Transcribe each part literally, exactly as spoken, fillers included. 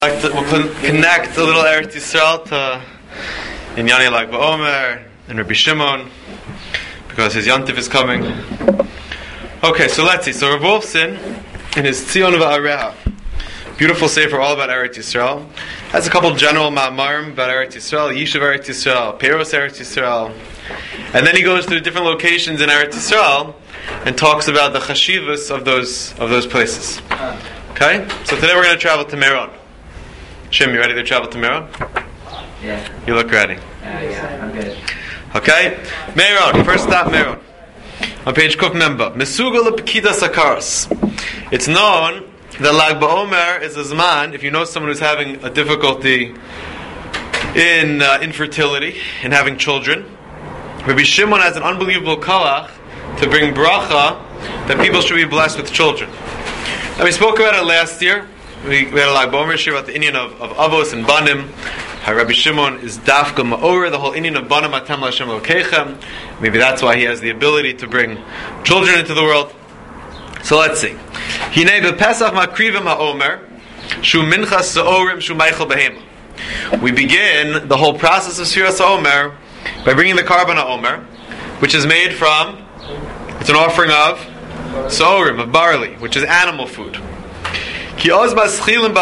Like to, we'll con- connect a little Eretz Yisrael to Inyani Lag BaOmer and Rabbi Shimon because his Yantiv is coming. Okay, so let's see. So Rav Wolfson in his Tzion V'Areha, beautiful sefer all about Eretz Yisrael, has a couple general ma'amarim about Eretz Yisrael, Yishuv Eretz Yisrael, Peiros Eretz Yisrael, and then he goes through different locations in Eretz Yisrael and talks about the chashivas of those of those places. Okay, so today we're going to travel to Meron. Shim, you ready to travel to Meron? Yeah. You look ready. Uh, yeah, I'm good. Okay, Meron. First stop, Meron. On page Kuf Memba. Mesuga lepekida sakaras. It's known that Lag BaOmer is a zman. If you know someone who's having a difficulty in uh, infertility, in having children, Rabbi Shimon has an unbelievable koach to bring bracha that people should be blessed with children. And we spoke about it last year. We, we had a Lag BaOmer shir about the Indian of, of Avos and Banim. How Rabbi Shimon is dafka ma'ora, the whole Indian of Banim atam l'Hashem Elokechem. Maybe that's why he has the ability to bring children into the world. So let's see. Hinei b'Pesach makrivim ha'omer shu minchas sa'orim shu meichel behema. We begin the whole process of Sfiras ha'omer by bringing the carbon ha'omer, which is made from, it's an offering of sa'orim, of barley, which is animal food. Meaning when klai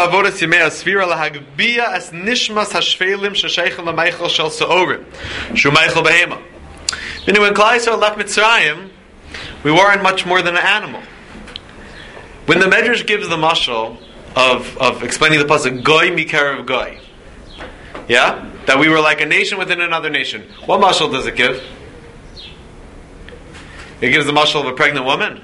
Yisrael left Mitzrayim, we weren't much more than an animal. When the Medrash gives the mashal of, of explaining the pasuk goy mikarev goy, yeah, that we were like a nation within another nation, what mashal does it give? It gives the mashal of a pregnant woman.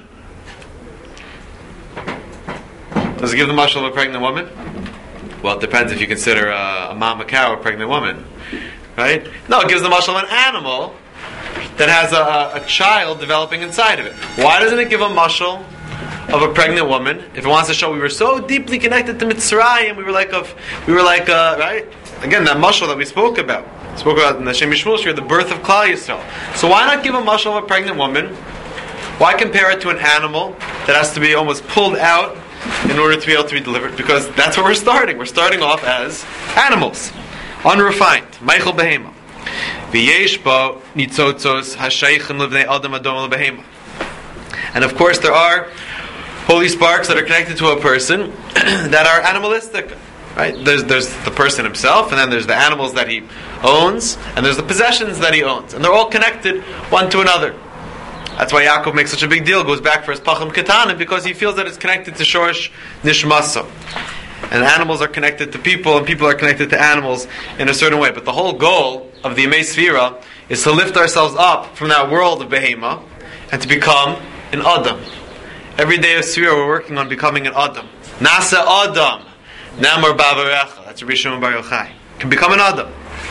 Does it give the mashal of a pregnant woman? Well, it depends if you consider a, a mama cow a pregnant woman, right? No, it gives the mashal of an animal that has a, a child developing inside of it. Why doesn't it give a mashal of a pregnant woman if it wants to show we were so deeply connected to Mitzrayim? We were like of, we were like uh, right? Again, that mashal that we spoke about, we spoke about in the Shem Yishmul Shir, the birth of Klal Yisrael. So why not give a mashal of a pregnant woman? Why compare it to an animal that has to be almost pulled out in order to be able to be delivered? Because that's where we're starting. We're starting off as animals, unrefined. Meichel behema. V'yesh bo nitzotzos hashaychim levnei adam adom lebehema. And of course, there are holy sparks that are connected to a person that are animalistic. Right? There's there's the person himself, and then there's the animals that he owns, and there's the possessions that he owns, and they're all connected one to another. That's why Yaakov makes such a big deal, goes back for his Pacham Ketanim, because he feels that it's connected to Shorish Nishmasa. And animals are connected to people, and people are connected to animals in a certain way. But the whole goal of the Yemei Sfira is to lift ourselves up from that world of Behema and to become an Adam. Every day of Sfira we're working on becoming an Adam. Nasa Adam. Namar Bavarecha. That's Rabbi Shimon Bar Yochai. Can become an Adam.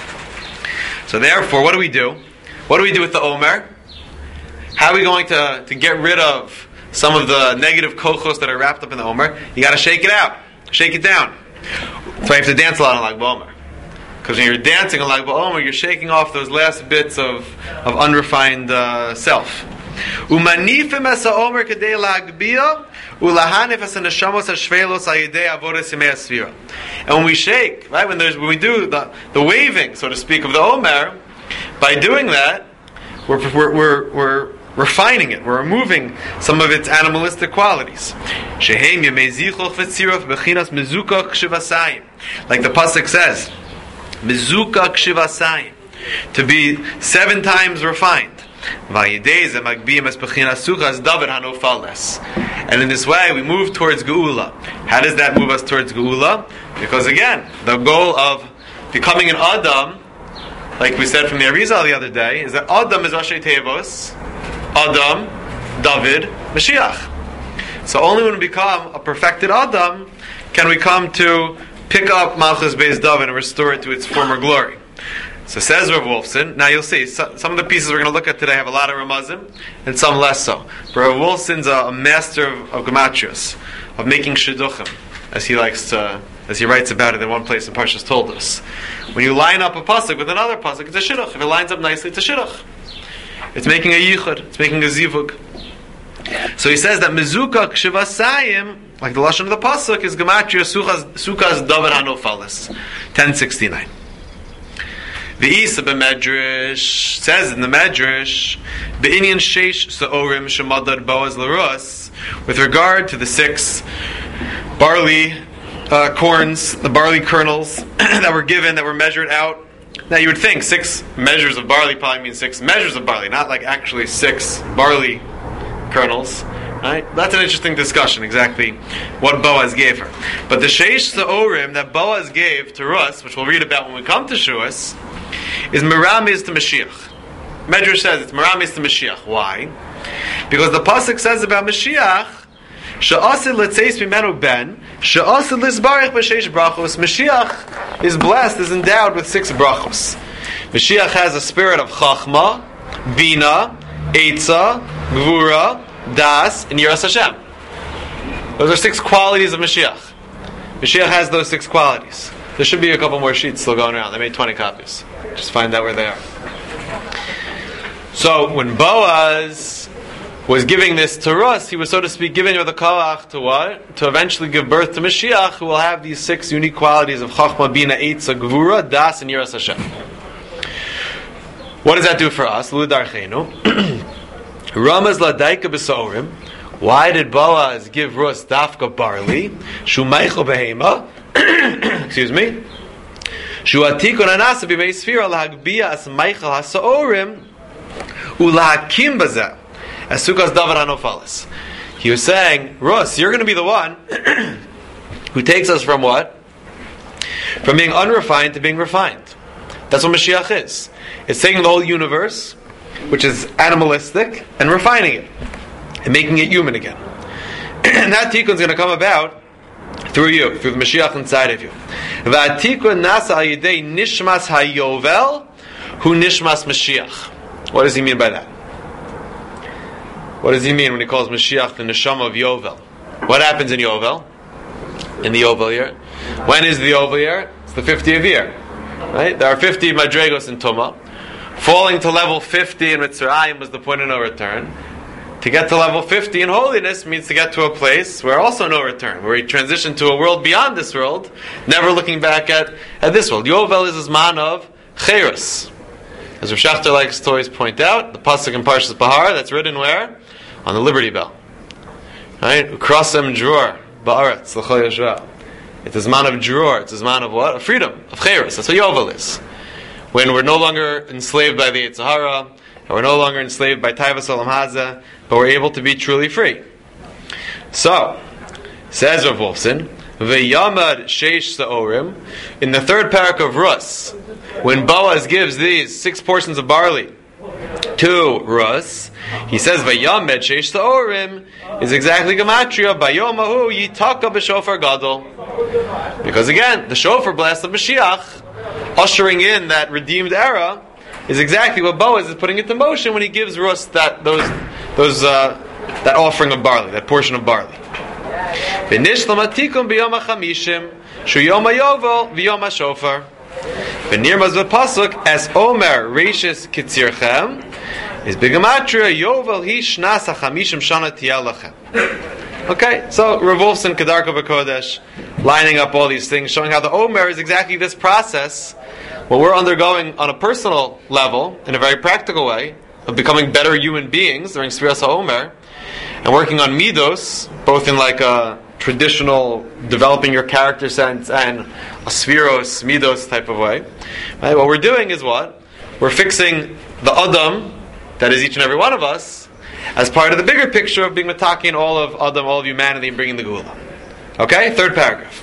So therefore, what do we do? What do we do with the Omer? How are we going to, to get rid of some of the negative kochos that are wrapped up in the Omer? You got to shake it out. Shake it down. So you have to dance a lot on Lag BaOmer. Because when you're dancing on Lag BaOmer, you're shaking off those last bits of, of unrefined uh, self. Umanifim es ha'omer kedei la'agbiya ulahanif es ha'neshamos ha'shvelos ha'yidei avodas yemei ha'sfira. And when we shake, right, when there's when we do the, the waving, so to speak, of the Omer, by doing that, we're we're we're, we're refining it. We're removing some of its animalistic qualities. Like the pasuk says, "Mezukah kshivasayim," to be seven times refined. And in this way, we move towards Geula. How does that move us towards Geula? Because again, the goal of becoming an Adam, like we said from the Arizal the other day, is that Adam is Rashi Tevos, Adam, David, Mashiach. So only when we become a perfected Adam can we come to pick up Malchus Beis David and restore it to its former glory. So says Rav Wolfson. Now you'll see, so, some of the pieces we're going to look at today have a lot of Ramazim, and some less so. But Rav Wolfson's a, a master of, of Gematrios, of making Shidduchim, as he likes to, as he writes about it in one place in Parshas told us. When you line up a pasuk with another pasuk, it's a Shidduch. If it lines up nicely, it's a Shidduch. It's making a yichud. It's making a zivug. So he says that mezukah kshivasayim like the lashon of the pasuk, is gematria sukas davar hanofalis, ten sixty nine. The Isa b'Medrash says in the Medrash, be'inyan sheish sa'orim shemadad boaz l'rus, with regard to the six barley uh, corns, the barley kernels that were given, that were measured out. Now you would think six measures of barley probably means six measures of barley, not like actually six barley kernels. Right? That's an interesting discussion, exactly what Boaz gave her. But the sheish sa'orim that Boaz gave to Rus, which we'll read about when we come to Shuas, is Meramis to Mashiach. Medrash says it's Meramis to Mashiach. Why? Because the pasuk says about Mashiach, She'asid letzeis mimenu ben, she'asid lizbarich b'sheish brachos. Mashiach is blessed, is endowed with six brachos. Mashiach has a spirit of Chachma, Bina, Eitza, Gvura, Das, and Yiras Hashem. Those are six qualities of Mashiach. Mashiach has those six qualities. There should be a couple more sheets still going around. They made twenty copies. Just find out where they are. So when Boaz was giving this to Rus, he was, so to speak, giving her the koach to what? To eventually give birth to Mashiach, who will have these six unique qualities of Chachma, Bina, Eitza, Gvura, Das, and Yiras Hashem. What does that do for us? L'udarchenu. Ramaz ladaika b'sa'orim. Why did Boaz give Rus dafka barley? Shumeichel behema. Excuse me. Shuatikon anasa b'mei sfira lahagbia as meichel hasa'orim ulahakim bazeh as sukas davar hanofalis. He was saying, Rus, you're going to be the one who takes us from what? From being unrefined to being refined. That's what Mashiach is. It's taking the whole universe, which is animalistic, and refining it and making it human again. And that tikkun is going to come about through you, through the Mashiach inside of you. V'atikun nasa al yidei nishmas hayovel hu nishmas Mashiach. What does he mean by that? What does he mean when he calls Mashiach the neshama of Yovel? What happens in Yovel? In the Yovel year? When is the Yovel year? It's the fiftieth year. Right? There are fifty madregos in Tumah. Falling to level fifty in Mitzrayim was the point of no return. To get to level fifty in holiness means to get to a place where also no return, where he transitioned to a world beyond this world, never looking back at, at this world. Yovel is a man of Cherus. As Rav Shachter likes to always point out, the pasuk in Parshas Bahar, that's written where? On the Liberty Bell. Right? Ukrasem dror, ba'aretz, l'chol yashva. It's a man of dror, it's a man of what? Of freedom, of Cherus. That's what Yovel is. When we're no longer enslaved by the Yetzer Hara, and we're no longer enslaved by Taivas Olam Hazeh, but we're able to be truly free. So, says Rav Wolfson, V'yamad sheish sa'orim, in the third parak of Rus, when Boaz gives these six portions of barley to Rus, he says V'yamed sheish sa'orim is exactly gematria Bayomahu yitaka b'shofar gadol. Because again, the shofar blast of Mashiach, ushering in that redeemed era, is exactly what Boaz is putting into motion when he gives Rus that those those uh, that offering of barley, that portion of barley. V'nishlam atikum b'yom hachamishim shu yom hayovel v'yom hashofar. V'nirmaz v'pasuk as omer reishis kitzirchem is b'gematria yovel hi shnas hachamishim shana tiyalachem. Okay, so Rav Wolfson Kedarko B'Kodesh, lining up all these things, showing how the Omer is exactly this process, what we're undergoing on a personal level, in a very practical way, of becoming better human beings during Sfiras HaOmer, and working on Midos, both in like a traditional developing your character sense and a Sfiros, Midos type of way. Right? What we're doing is what? We're fixing the Adam, that is each and every one of us, as part of the bigger picture of being Mataki and all of Adam, all of humanity, and bringing the Gula. Okay? Third paragraph.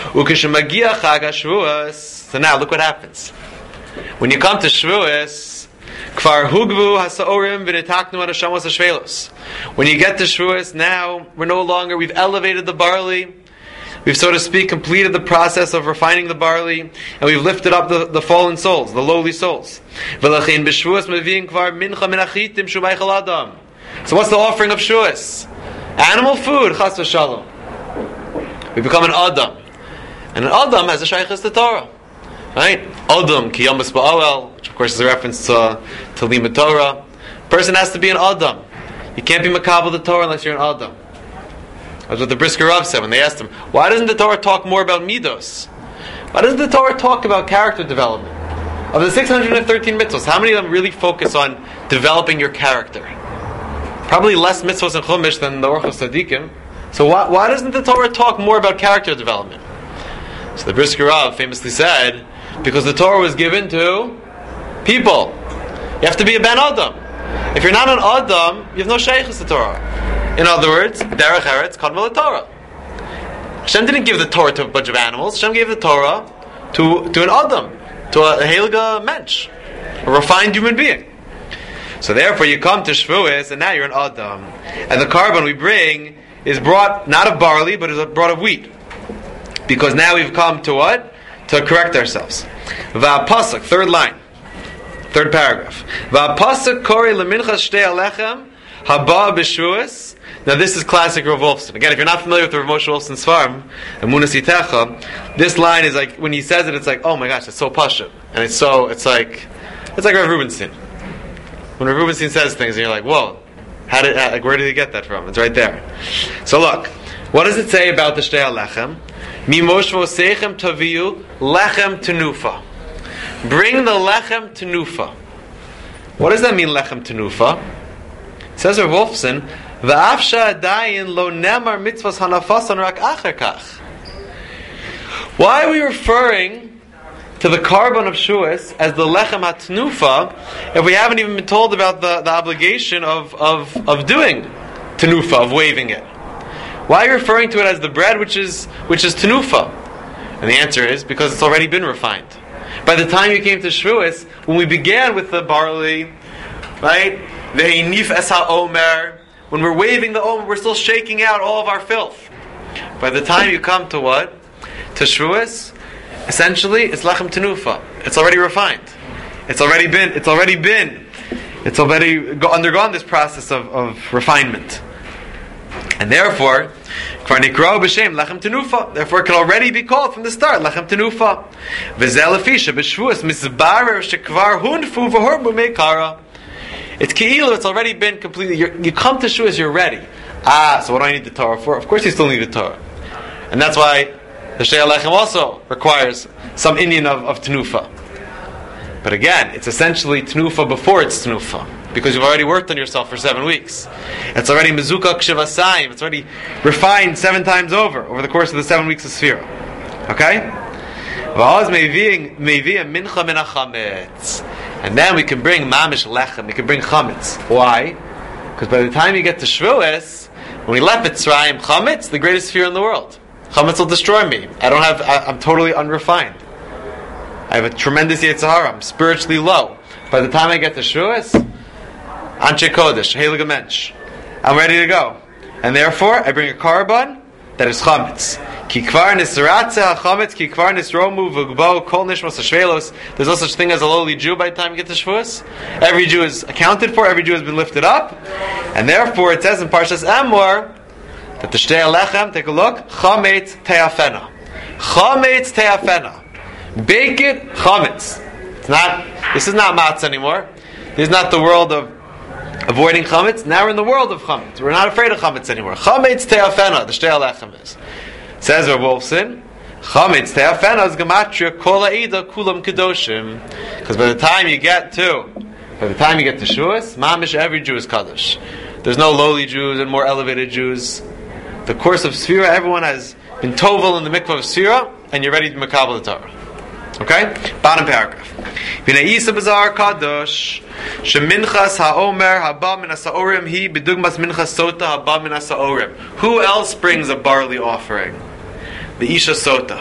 So now, look what happens. When you come to Shavuos, Kfar hugvu hasaorim v'netaknu ad hashamos hashvelos. When you get to Shavuos, now we're no longer, we've elevated the barley, we've, so to speak, completed the process of refining the barley, and we've lifted up the, the fallen souls, the lowly souls. V'lachin b'Shavuos mevi'in kvar mincha min achitim shumaychal adam. So what's the offering of Shavuos? Animal food, chas v'shalom. We become an Adam. And an Adam has a shaykhus to Torah. Right? Adam, ki yamas ba'awel, which of course is a reference to, to Limud Torah. Person has to be an Adam. You can't be makabel the Torah unless you're an Adam. That's what the Brisker Rav said when they asked him, why doesn't the Torah talk more about midos? Why doesn't the Torah talk about character development? Of the six hundred thirteen mitzvahs, how many of them really focus on developing your character? Probably less mitzvahs in Chumash than the Orchos Tzadikim. So why, why doesn't the Torah talk more about character development? So the Brisker Rav famously said, because the Torah was given to people. You have to be a Ben Adam. If you're not an Adam, you have no sheikhus to Torah. In other words, Derech Eretz Kadmol Torah. Hashem didn't give the Torah to a bunch of animals. Hashem gave the Torah to, to an Adam, to a Heilige Mensch, a refined human being. So therefore you come to Shavuos and now you're an Adam. And the carbon we bring is brought not of barley, but is brought of wheat. Because now we've come to what? To correct ourselves. Va'apasuk, third line. Third paragraph. Va'apasuk kori leminchas shtei alechem haba b'shuas. Now this is classic Rav Wolfson. Again, if you're not familiar with Rav Moshe Wolfson's farm, Emunas Yitecha, this line is like, when he says it, it's like, oh my gosh, it's so pashut. And it's so, it's like, it's like Rav Rubenstein. When Rav Rubenstein says things, and you're like, whoa, how did, how, like, where did he get that from? It's right there. So look, what does it say about the Shtei HaLechem? Mimoshvo seichem taviyu lechem tenufa. Bring the lechem tenufa. What does that mean, lechem tenufa? It says Rav Wolfson, V'afsha adayin lo nemar mitzvahs hanafasan rak acher kach. Why are we referring to the carbon of Shuas as the lechem ha-tenufa if we haven't even been told about the, the obligation of, of, of doing tenufa, of waving it? Why are you referring to it as the bread which is which is tenufa? And the answer is because it's already been refined. By the time you came to Shavuos, when we began with the barley, right? Ve'inif es ha'omer, when we're waving the omer, we're still shaking out all of our filth. By the time you come to what? To Shavuos, essentially it's lechem tenufa. It's already refined. It's already been. It's already been. It's already go, undergone this process of, of refinement. And therefore, therefore it can already be called from the start lechem tenufa. It's keilu. It's already been completely. You're, you come to Shavuos, you're ready. Ah, so what do I need the Torah for? Of course, you still need the Torah, and that's why the Shtei HaLechem also requires some Indian of, of tenufa. But again, it's essentially tenufa before it's tenufa. Because you've already worked on yourself for seven weeks. It's already mezukah kshivasayim. It's already refined seven times over, over the course of the seven weeks of Sfira. Okay? And then we can bring mamish lechem. We can bring chametz. Why? Because by the time you get to Shavuos, when we left Mitzrayim, chametz, the greatest fear in the world. Chametz will destroy me. I don't have, I, I'm totally unrefined. I have a tremendous Yetzer Hara. I'm spiritually low. By the time I get to Shavuos, Anshe Kodesh, Heilige Mensch, I'm ready to go. And therefore, I bring a carbon that is chametz. Ki kvar nisratze ha-chametz, ki kvar nisromu v'gbo kol nishmos ha-shvelos. There's no such thing as a lowly Jew by the time you get to Shavuos. Every Jew is accounted for, every Jew has been lifted up. And therefore, it says in Parshas Emor, that the Shtei HaLechem, take a look, chametz te'afena. Chametz te'afena. Bake it, chametz. It's not, this is not matzah anymore. This is not the world of avoiding chametz. Now we're in the world of chametz. We're not afraid of chametz anymore. Chametz te'afena, the Shtei HaLechem is. Says Rav Wolfson, chametz te'afena is gematria kol ha'ida kulam kedoshim. Because by the time you get to, by the time you get to Shavuos, mamish, every Jew is kadosh. There's no lowly Jews and more elevated Jews. The course of Sfira, everyone has been tovel in the mikvah of Sfira, and you're ready to makabel the Torah. Okay? Bottom paragraph. V'na'isa b'zar kadosh sheminchas ha'omer haba min ha'sa'orim hi b'dugmas minchas sota haba min ha'sa'orim. Who else brings a barley offering? The Isha Sota.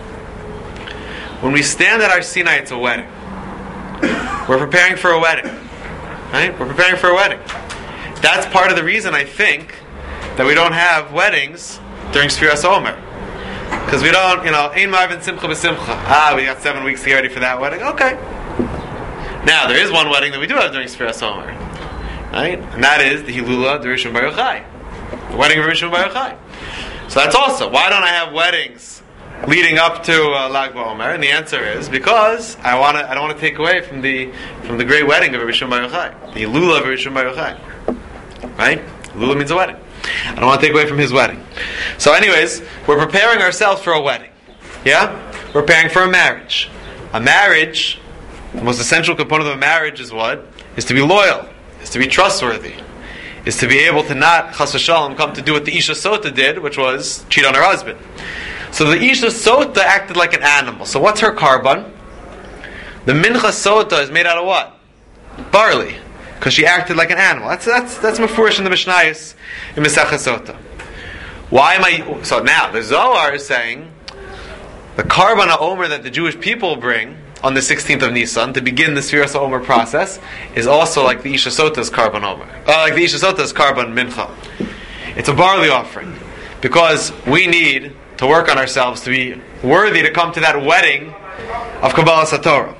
When we stand at our Sinai, it's a wedding. We're preparing for a wedding. Right? We're preparing for a wedding. That's part of the reason, I think, that we don't have weddings during Sfiras Omer. Because we don't, you know, Ein Marvin Simcha B'Simcha. Ah, we got seven weeks to get ready for that wedding. Okay. Now, there is one wedding that we do have during Sfiras Omer. Right? And that is the Hilula, the Rishon Bar Yochai. The wedding of Rishon Bar Yochai. So that's also, why don't I have weddings leading up to uh, Lag BaOmer? And the answer is because I want to. I don't want to take away from the from the great wedding of Rishon Bar Yochai, the Hilula of Rishon Bar Yochai. Right? Hilula means a wedding. I don't want to take away from his wedding. So anyways, we're preparing ourselves for a wedding. Yeah? We're preparing for a marriage. A marriage, the most essential component of a marriage is what? Is to be loyal. Is to be trustworthy. Is to be able to not, chas v'shalom, come to do what the Isha Sota did, which was cheat on her husband. So the Isha Sota acted like an animal. So what's her carbon? The Mincha Sota is made out of what? Barley. Because she acted like an animal. That's that's that's mafurish in the Mishnayos in Masechah Sota. Why am I... So now, the Zohar is saying the carbon HaOmer that the Jewish people bring on the sixteenth of Nisan to begin the Sfiras HaOmer process is also like the Isha Sota's carbon Omer. Uh, like the Isha Sota's carbon Mincha. It's a barley offering. Because we need to work on ourselves to be worthy to come to that wedding of Kabbalah Satorah.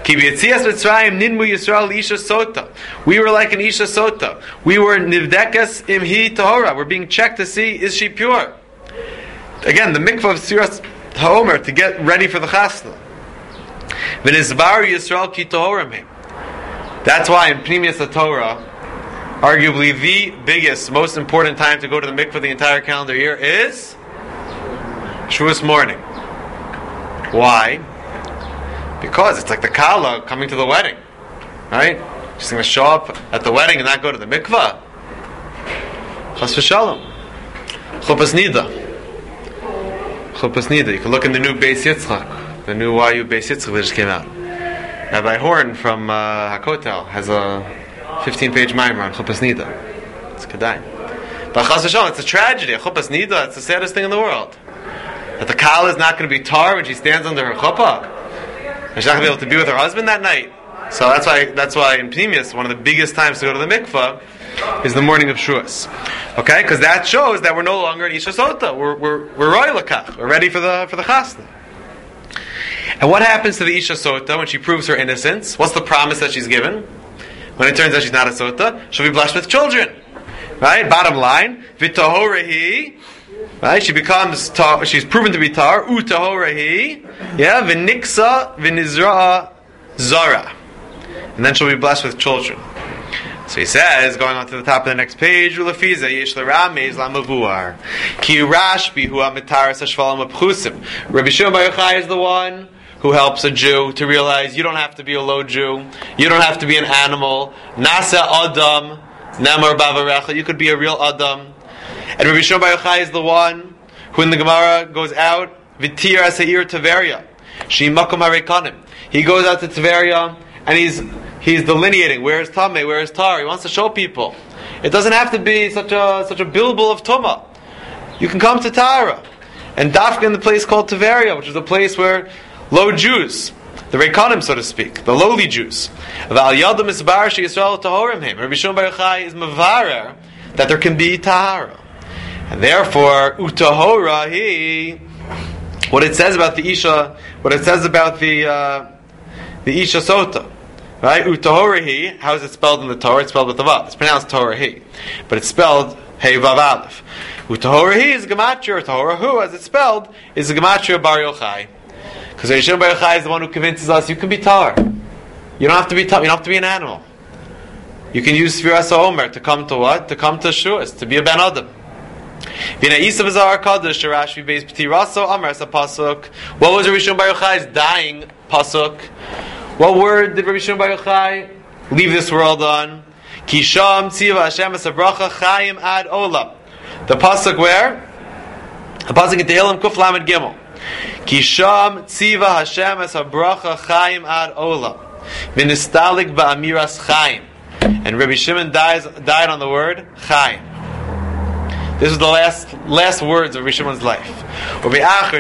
We were like an Isha Sota. We were Nivdekas Imhi Tahora. We're being checked to see, is she pure? Again, the mikvah of Sfiras HaOmer to get ready for the Chasna. That's why in Pnimius Torah, arguably the biggest, most important time to go to the mikvah the entire calendar year is Shavuos morning. Why? Because it's like the Kala coming to the wedding. Right? She's going to show up at the wedding and not go to the mikvah. Chas v'shalom. Chupas Nida. Chupas Nida. You can look in the new Beis Yitzchak. The new Y U Beis Yitzchak that just came out. Rabbi Horn from uh, Hakotel has a fifteen-page mimer on Chupas Nida. It's Kedai. But Chas v'shalom, it's a tragedy. A Chupas Nida, it's the saddest thing in the world. That the Kala is not going to be tar when she stands under her chuppah. And she's not going to be able to be with her husband that night. So that's why that's why in Pnimius, one of the biggest times to go to the mikvah is the morning of Shavuos. Okay? Because that shows that we're no longer in Isha Sota. We're we're we're roy lakach. We're ready for the for the chasna. And what happens to the Isha Sota when she proves her innocence? What's the promise that she's given? When it turns out she's not a Sota, she'll be blessed with children. Right? Bottom line, v'tahorehi. Right? She becomes tar, she's proven to be tar. Utahorehi. Yeah, v'niksa v'nizra'a zara. And then she'll be blessed with children. So he says, going on to the top of the next page, Ulafiza yesh l'ramez la'mavuar ki rashbi hu amitaras hashvalim apchusim. Rabbi Shimon Bar Yochai is the one who helps a Jew to realize you don't have to be a low Jew, you don't have to be an animal. Nasa Adam Namar Bavarecha, you could be a real Adam. And Rabbi Shimon Bar Yochai is the one who in the Gemara goes out Vitir Aseir Taveria Shi Makom Harekanim. He goes out to Tveria and he's he's delineating where is Tameh, where is Tar. He wants to show people. It doesn't have to be such a such a bilbul of Tumah. You can come to Tara. And Dafka in the place called Tveria, which is a place where low Jews, the Rekanim, so to speak, the lowly Jews. Rabbi Shimon Bar Yochai is Mavarer that there can be Tahara. And therefore, Utahora he, what it says about the Isha, what it says about the uh, the Isha Sota, right? Utahora he, how is it spelled in the Torah? It's spelled with a vav. It's pronounced Torah he, but it's spelled Hey Vav Aleph. Utahora he is Gematria. Tahora hu, as it's spelled, is Gematria Bar Yochai. Because Rabbi Shimon Bar Yochai is the one who convinces us you can be tar. You don't have to be tar. You don't have to be an animal. You can use Sfiras HaOmer to come to what? To come to Shuas, to be a Ben Adam. What was Rabbi Shimon Bar Yochai's dying pasuk? What word did Rabbi Shimon Bar Yochai leave this world on? Kisham tziva Hashem es habracha chayim ad olam. The pasuk where? The pasuk in Tehillim Kuf Lamed Gimel. Kisham tziva Hashem es habracha chayim ad olam. V'nistalik ba'amiras chayim. And Rabbi Shimon dies, died on the word chayim. This is the last last words of Rabbi Shimon's life. Pasuk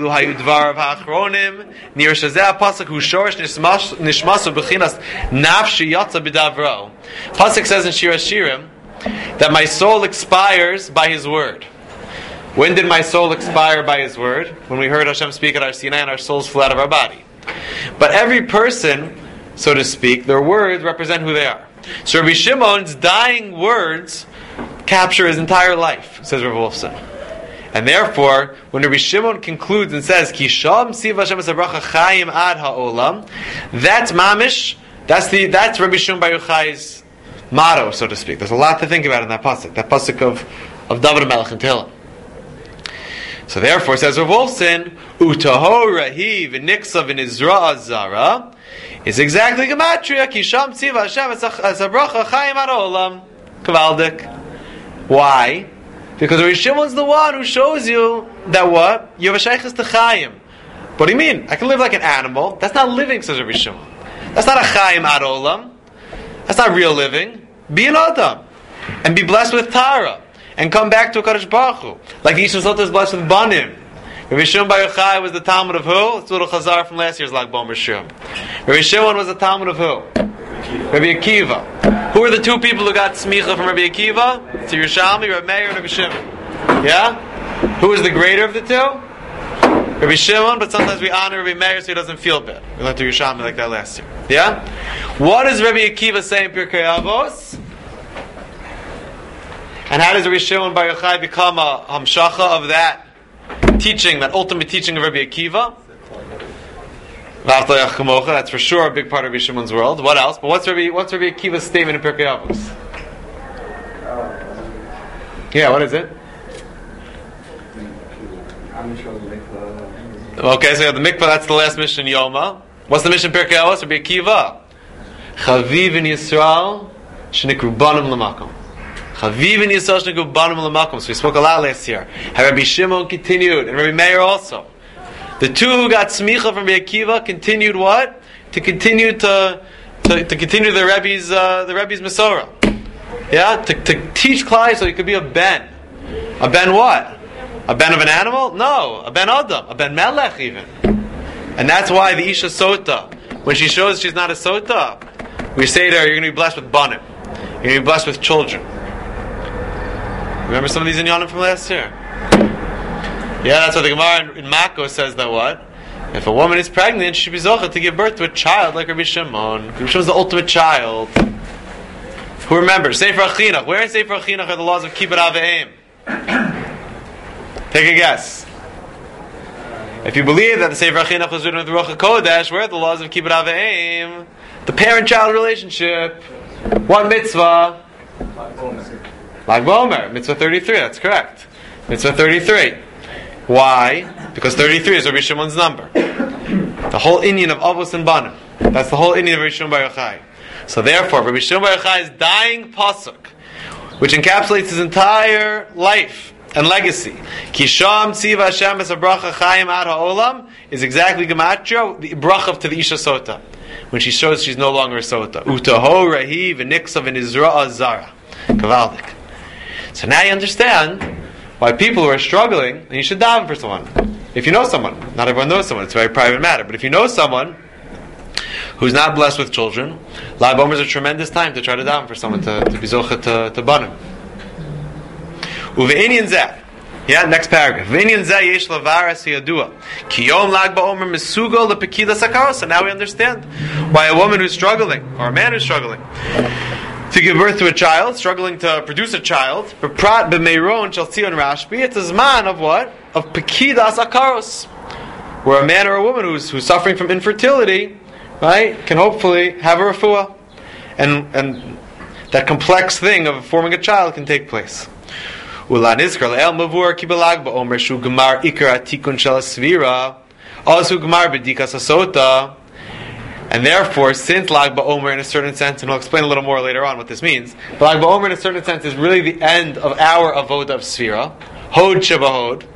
says in Shir Hashirim that my soul expires by His word. When did my soul expire by His word? When we heard Hashem speak at our Sinai and our souls flew out of our body. But every person, so to speak, their words represent who they are. So Rabbi Shimon's dying words capture his entire life, says Rav Wolfson. And therefore, when Rabbi Shimon concludes and says, Kisham siv Hashem es habracha chayim ad ha'olam, that's mamish, that's the that's Rabbi Shimon Bar Yochai's motto, so to speak. There's a lot to think about in that pasuk. That pasuk of of David Melech in Tehillim. So therefore, says Rav Wolfson, Utaho Rahi v'niksa v'nizra azara is exactly gematria. Kisham tziva Hashem as a bracha chayim ad olam. Kavaldik. Why? Because Rabbi Shimon's the one who shows you that what? You have a shaykhis to chayim. What do you mean? I can live like an animal. That's not living, says Rabbi Shimon. That's not a chayim ad olam. That's not real living. Be an adam. And be blessed with Tara. And come back to a Kadosh Baruch Hu. Like the Yisrael Sota is blessed with Banim. Rabbi Shimon Bar Yochai was the Talmud of who? Let's do a chazar from last year's Lag Bomer Shum. Rabbi Shimon was the Talmud of who? Rabbi Akiva. Who were the two people who got smicha from Rabbi Akiva? It's Yerushalmi, Rabbi Meir, and Rabbi Shimon. Yeah? Who was the greater of the two? Rabbi Shimon, but sometimes we honor Rabbi Meir so he doesn't feel bad. We learned to Yerushalmi like that last year. Yeah? What does Rabbi Akiva say in Pirkei Avos? And how does Rabbi Shimon Bar Yochai become a hamshacha of that teaching, that ultimate teaching of Rabbi Akiva? That's for sure a big part of Rabbi Shimon's world. What else? But what's Rabbi, what's Rabbi Akiva's statement in Pirkei Avos? Yeah, what is it? Okay, so you have the mikvah, that's the last mission, Yoma. What's the mission in Pirkei Avos? Rabbi Akiva. Chaviv in Yisrael, shenikru banim l'makom. Chaviv in Yisrael, shenikru banim l'makom. So we spoke a lot last year. How Rabbi Shimon continued, and Rabbi Meir also. The two who got smicha from Rabbi Akiva continued what? To continue to to, to continue the Rebbe's uh, the Rebbe's Masorah. Yeah, to, to teach Klai so he could be a ben. A ben what? A ben of an animal? No, a ben Adam, a ben Melech even. And that's why the Isha Sota, when she shows she's not a Sota, we say to her, you're going to be blessed with banim. You're going to be blessed with children. Remember some of these in Yonim from last year? Yeah, that's what the Gemara in, in Mako says that what? If a woman is pregnant, she should be zochah to give birth to a child like Rabbi Shimon. Rabbi Shimon's the ultimate child. Who remembers? Sefer HaChinuch. Where in Sefer HaChinuch are the laws of Kibbut Av V'Em? Take a guess. If you believe that the Sefer HaChinuch was written with Ruach HaKodesh, where are the laws of Kibbut Av V'Em? The parent-child relationship. What mitzvah? Lag Bomer. Mitzvah thirty-three, that's correct. Mitzvah thirty-three. Why? Because thirty-three is Rabbi Shimon's number. The whole Indian of Avos and Banim. That's the whole Indian of Rabbi Shimon Bar Yochai. So therefore, Rabbi Shimon Bar Yochai's dying pasuk, which encapsulates his entire life and legacy, Kisham Tziva Hashem es bracha chayim ad ha'olam, is exactly gematria, the bracha to the Isha Sota, when she shows she's no longer a Sota. Utaho rahi v'niksa v'nizra azara. Kavaldik. So now you understand why people who are struggling, and you should daven for someone. If you know someone, not everyone knows someone, it's a very private matter, but if you know someone who's not blessed with children, Lag Bomer is a tremendous time to try to daven for someone to, to be zocha to, to banim. Uve'inyan zeh. Yeah, next paragraph. Uve'inyan zeh yesh lavaras yadua. Ki yom Lag Bomer mesugo lepekida sakaros. So now we understand why a woman who's struggling, or a man who's struggling, to give birth to a child, struggling to produce a child, Prat b'meiron shel Tzion Rashbi, it's a zman of what? Of pekidas akaros, where a man or a woman who's who's suffering from infertility, right, can hopefully have a refuah, and and that complex thing of forming a child can take place. Ulan iskar le'el mavur kibalag ba'omer shu gemar ikar atikun shel asvira, also gemar b'dikas asota. And therefore, since Lag BaOmer in a certain sense, and I'll explain a little more later on what this means, but Lag BaOmer in a certain sense is really the end of our avoda of Sfira, Hod Shebahod.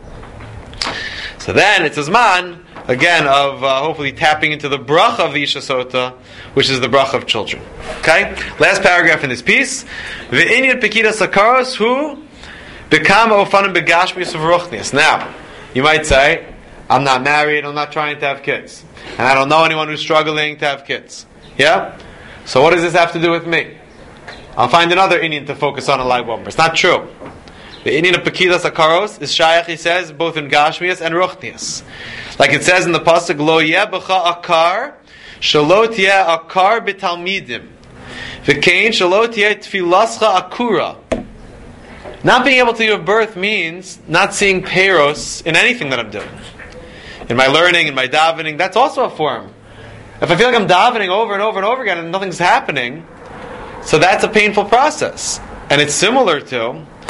So then it's a zman, again, of uh, hopefully tapping into the bracha of the Isha Sota, which is the bracha of children. Okay? Last paragraph in this piece. Ve'inyan pekida sakaros hu bekama ofanim begashmius of ruchnius. Now, you might say, I'm not married, I'm not trying to have kids. And I don't know anyone who's struggling to have kids. Yeah? So what does this have to do with me? I'll find another Indian to focus on in Lag Bomer. It's not true. The Indian of Pekidas Akaros is Shayach, he says, both in Gashmias and Ruchnias. Like it says in the Pasuk, Lo yeh b'cha akar, shalot yeh akar b'talmidim. V'kein shalot yeh tfilascha akura. Not being able to give birth means not seeing peros in anything that I'm doing. In my learning, in my davening, that's also a form. If I feel like I'm davening over and over and over again and nothing's happening, so that's a painful process. And it's similar to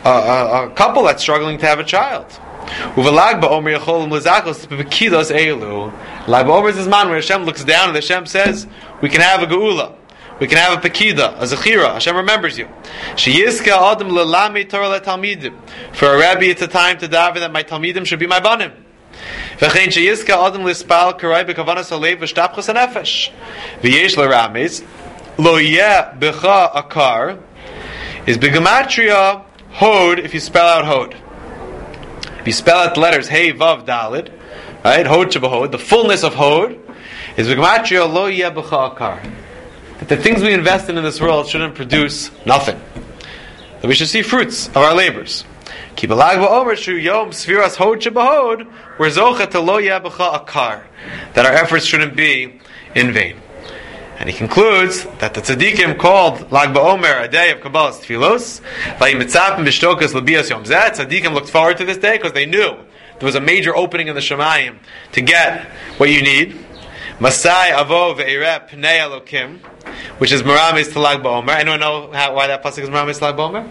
a, a, a couple that's struggling to have a child. Uvelag ba'omer yachol l'zachos b'kidos elu. Lag ba'omer is this man where Hashem looks down and Hashem says, we can have a geula, we can have a pekida, a zechira. Hashem remembers you. Sheyizka adam lelami Torah letalmidim. For a rabbi, it's a time to daven that my talmidim should be my banim. V'chein sheyizka adam lispal karai b'kavanas alev v'shtapchas hanefesh. V'yesh l'rames lo yeh b'cha akar is b'gematria hod if you spell out hod. If you spell out the letters hey vav dalid, right? Hod shebahod, the fullness of hod is b'gematria lo yeh b'cha akar. That the things we invest in in this world shouldn't produce nothing. That we should see fruits of our labors. Ki b'lag ba'omer shu yom sfiras hod shebahod, we're zocha to lo yeh b'cha akar. That our efforts shouldn't be in vain. And he concludes that the tzaddikim called Lag BaOmer a day of Kabbalah's Tfilos. Vayimitzapen b'shtokas l'bias yom zeh. Tzaddikim looked forward to this day because they knew there was a major opening in the Shemayim to get what you need. Masai avo ve'ireh pnei Elokim, which is Meramis to Lag BaOmer. Anyone know how, why that pasuk is Meramis to Lag BaOmer?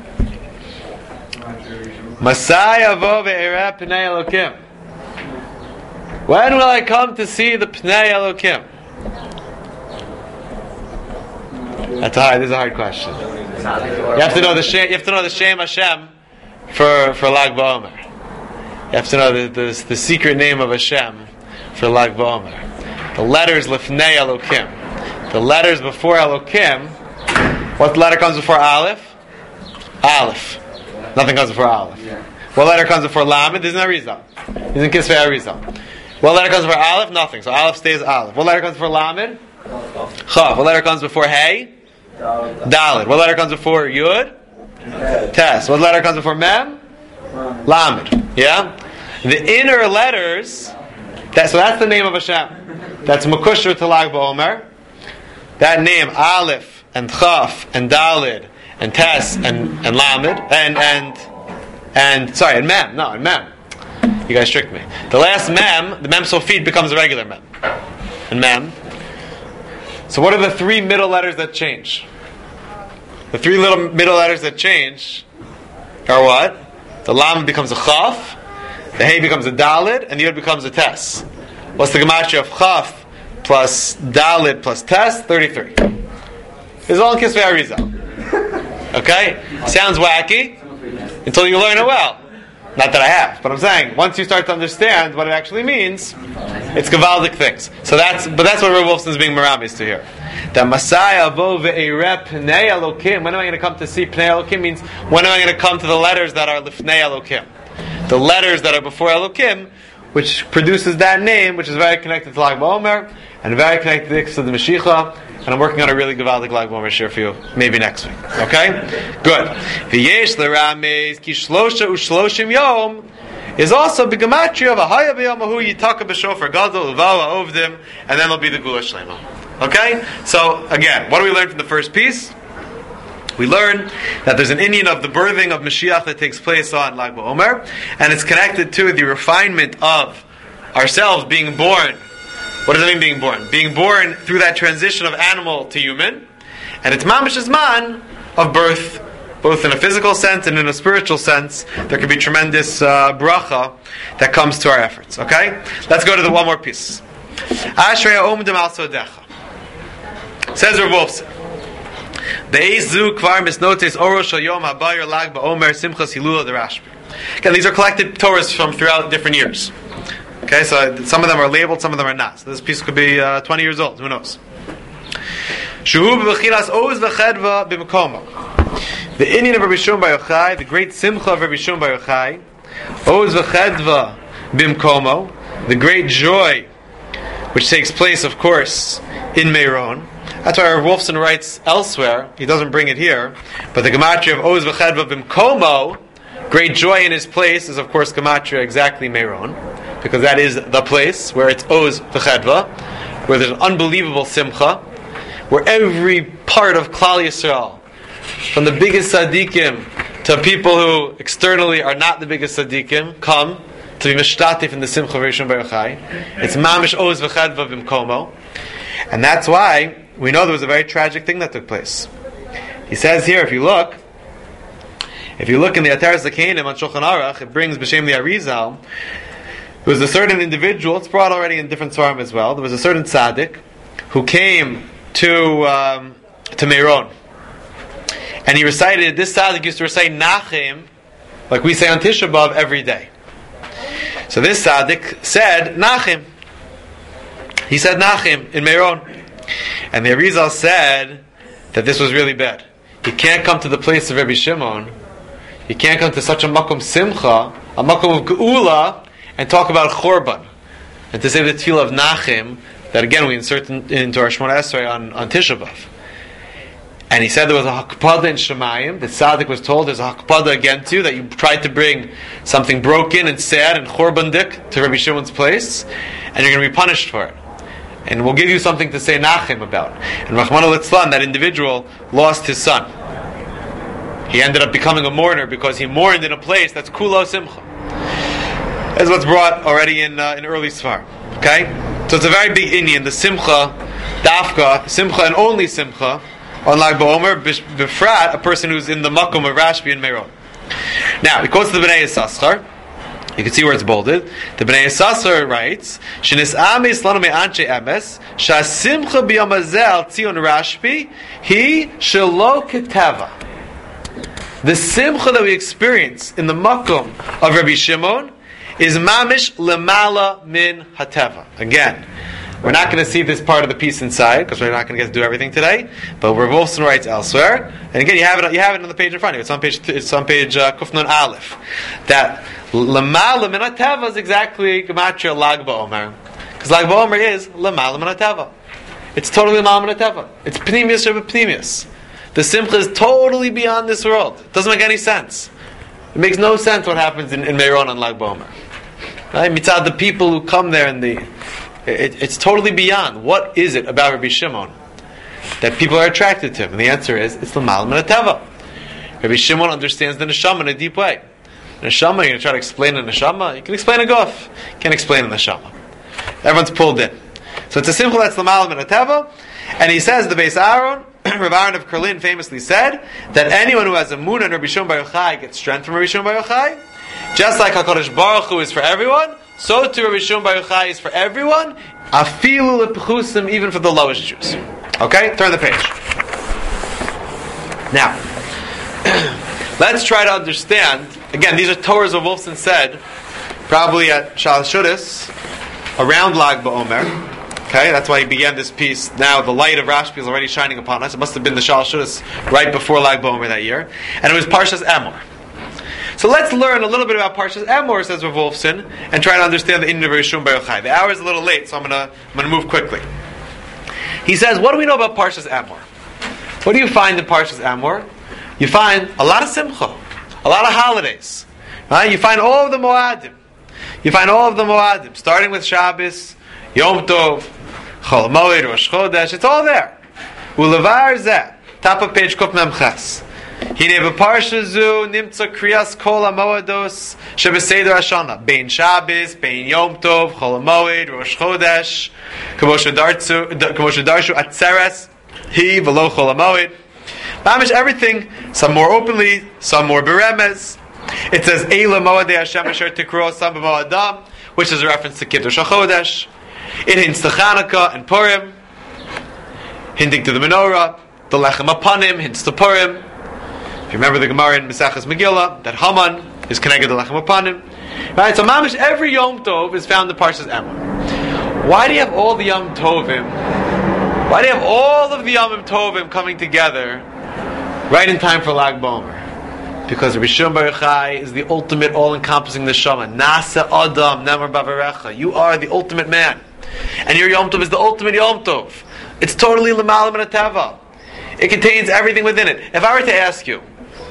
Masai avo ve'ireh pnei Elokim. When will I come to see the pnei Elokim? That's hard. This is a hard question. You have to know the Shem, you have to know the Shem Hashem for for Lag BaOmer. You have to know the, the the secret name of Hashem for Lag BaOmer. The letters Lifnei Elokim. The letters before Elokim. What letter comes before Aleph? Aleph. Nothing comes before Aleph. What letter comes before Lamed? Isn't Arizal. Isn't Kisvei Arizal. What letter comes before Aleph? Nothing. So Aleph stays Aleph. What letter comes before Lamed? Chav. What letter comes before Hey? Dalid. What letter comes before Yud? Tes. What letter comes before Mem? Lamed. Yeah? The inner letters, that, so that's the name of Hashem. That's Makushra to Lag BaOmer. That name, Aleph, and Chaf, and Dalid, and Tes, and, and Lamed, and, and, and, sorry, and Mem. No, and Mem. You guys tricked me. The last Mem, the Mem Sofit becomes a regular Mem. And Mem. So what are the three middle letters that change? The three little middle letters that change are what? The Lam becomes a Chaf, the Hey becomes a Dalid, and the Yud becomes a Tes. What's the gematria of Chaf plus Dalid plus Tes? thirty-three. This is all in Kisvei Arizal. Okay? Sounds wacky until you learn it well. Not that I have, but I'm saying once you start to understand what it actually means, it's gavaldic things. So that's, but that's what Rav Wolfson is being meramis to here. That Masai avo ve'ireh pnei Elokim. When am I going to come to see pnei Elokim? Means when am I going to come to the letters that are lifnei Elokim, the letters that are before Elokim, which produces that name, which is very connected to Lag BaOmer and very connected to the Mashiach. And I'm working on a really gavaldic Lag BaOmer share for you, maybe next week. Okay? Good. V'yesh l'rames ki shlosha u'shloshim yom is also b'gematria of a haya b'yomahu yitaka b'shofar gadol u'vala ovdim, and then there'll be the gula shlema. Okay? So, again, what do we learn from the first piece? We learn that there's an Indian of the birthing of Mashiach that takes place on Lag BaOmer, and it's connected to the refinement of ourselves being born. What does it mean being born? Being born through that transition of animal to human, and it's mamish man of birth, both in a physical sense and in a spiritual sense. There can be tremendous uh, bracha that comes to our efforts. Okay, let's go to the one more piece. Ashrei omdim al sodecha. Says Rav Wolfson, the Eizu kvar misnotes oro shel yom habayir Lag BaOmer simchas hilula the Rashbi. Again, these are collected Torahs from throughout different years. Okay, so some of them are labeled, some of them are not. So this piece could be uh, twenty years old. Who knows? The Indian of Rabbi Shimon Bar Yochai, the great simcha of Rabbi Shimon Bar Yochai, Oz v'chedva bimkomo, the great joy which takes place, of course, in Meiron. That's why Rav Wolfson writes elsewhere. He doesn't bring it here, but the gematria of Oz v'chedva bimkomo, great joy in his place, is of course gematria exactly Meiron, because that is the place where it's Oz v'chedva, where there's an unbelievable simcha, where every part of Klal Yisrael, from the biggest tzaddikim to people who externally are not the biggest tzaddikim, come to be mishtatif in the simcha of Rishon Bar Yochai. It's mamish Oz v'chedva b'mkomo, and that's why we know there was a very tragic thing that took place. He says here, if you look, If you look in the Ataras Zakenim on Shulchan Aruch, it brings B'Shem the Arizal. There was a certain individual, it's brought already in different Svarim as well, there was a certain tzaddik who came to um, to Meron. And he recited, this tzaddik used to recite Nachem, like we say on Tisha B'Av, every day. So this tzaddik said Nachem. He said Nachem in Meron. And the Arizal said that this was really bad. You can't come to the place of Rabbi Shimon, you can't come to such a makom simcha, a makom of geula, and talk about Chorban, and to say the tefillah of Nachem, that again we insert in, into our Shemona Esrei on, on Tisha B'Av. And he said there was a hakpada in Shemayim, the tzaddik was told there's a hakpada against you, that you tried to bring something broken and sad and Chorbandik to Rabbi Shimon's place, and you're going to be punished for it. And we'll give you something to say Nachem about. And Rahman al-Itzlan, that individual, lost his son. He ended up becoming a mourner because he mourned in a place that's Kulo Simcha. That's what's brought already in uh, in early Sfar. Okay? So it's a very big Indian, the Simcha, Dafka, Simcha and only Simcha, on Lag BaOmer, Befrat, a person who's in the Makom of Rashbi and Meron. Now, he quotes the Bnei Yissaschar. You can see where it's bolded. The Bnei Yissaschar writes, "Shenis'ami islanu me'anche emes, sha'simcha b'yamazel tzion Rashbi, he shelo keteva." The simcha that we experience in the makom of Rabbi Shimon is mamish lemala min hateva. Again, we're not going to see this part of the piece inside because we're not going to get to do everything today. But Rav Wolfson writes elsewhere, and again, you have it. You have it on the page in front of you. It's on page. It's on page uh, Kufnun Aleph. That lemala min hateva is exactly gematria Lag BaOmer, because Lag BaOmer is lemala min hateva. It's totally lemala min hateva. It's pnimius over pnimius. The simcha is totally beyond this world. It doesn't make any sense. It makes no sense what happens in, in Meron and Lag BaOmer. Right? Mitzad, the people who come there and the it, it's totally beyond. What is it about Rabbi Shimon that people are attracted to him? And the answer is it's l'mal min hateva. Rabbi Shimon understands the neshama in a deep way. The neshama, you're going to try to explain a neshama? You can explain a guf. You can't explain a neshama. Everyone's pulled in. So it's a simcha that's l'mal min hateva. And he says, the Beis Aaron, Rav Aaron of Kerlin famously said that anyone who has a moon on Rabbi Shimon Bar Yochai gets strength from Rabbi Shimon Bar Yochai. Just like HaKadosh Baruch Hu is for everyone, so too Rabbi Shimon Bar Yochai is for everyone, afilu lepechusim, even for the lowest Jews. Okay? Turn the page. Now, let's try to understand, again, these are Torahs of Wolfson said, probably at Shal Shudis, around Lag BaOmer. Okay, that's why he began this piece. Now the light of Rashbi is already shining upon us. It must have been the Shal Shudis right before Lag BaOmer that year. And it was Parshas Emor. So let's learn a little bit about Parshas Emor, says Rav Wolfson, and try to understand the Indian of Rabbi Shimon Bar Yochai. The hour is a little late, so I'm going to I'm going to move quickly. He says, what do we know about Parshas Emor? What do you find in Parshas Emor? You find a lot of simcha, a lot of holidays. Right? You find all of the Moadim. You find all of the Moadim, starting with Shabbos, Yom Tov, Chol Moed, Rosh Chodesh, it's all there. Ulevar zeh, top of page Kuf Mem Ches. Hine b'parsha zu nimtza kriyas kol hamoados shebeseder Hashana. Bein Shabbos, bein Yom Tov, Chol Moed, Rosh Chodesh, kamo shedarshu atzeres, he v'lo Chol Moed. Mamish everything, some more openly, some more beremez. It says Eila Moadei Hashem Asher Tikro Sam B'Moadam, which is a reference to Kiddush HaChodesh. It hints to Chanukah and Purim, hinting to the menorah. The Lechem Apanim hints to Purim. If you remember the Gemara in Mesachas Megillah, that Haman is connected to Lechem Apanim. Right? So Mamish, every Yom Tov is found in Parshas Emor. Why do you have all the Yom Tovim? Why do you have all of the Yom Tovim coming together right in time for Lag BaOmer? Because Rabbi Shimon Bar Yochai is the ultimate all-encompassing neshama. Nasa Adam Nemar Bavarecha. You are the ultimate man. And your Yom Tov is the ultimate Yom Tov. It's totally l'mal min hateva. It contains everything within it. If I were to ask you,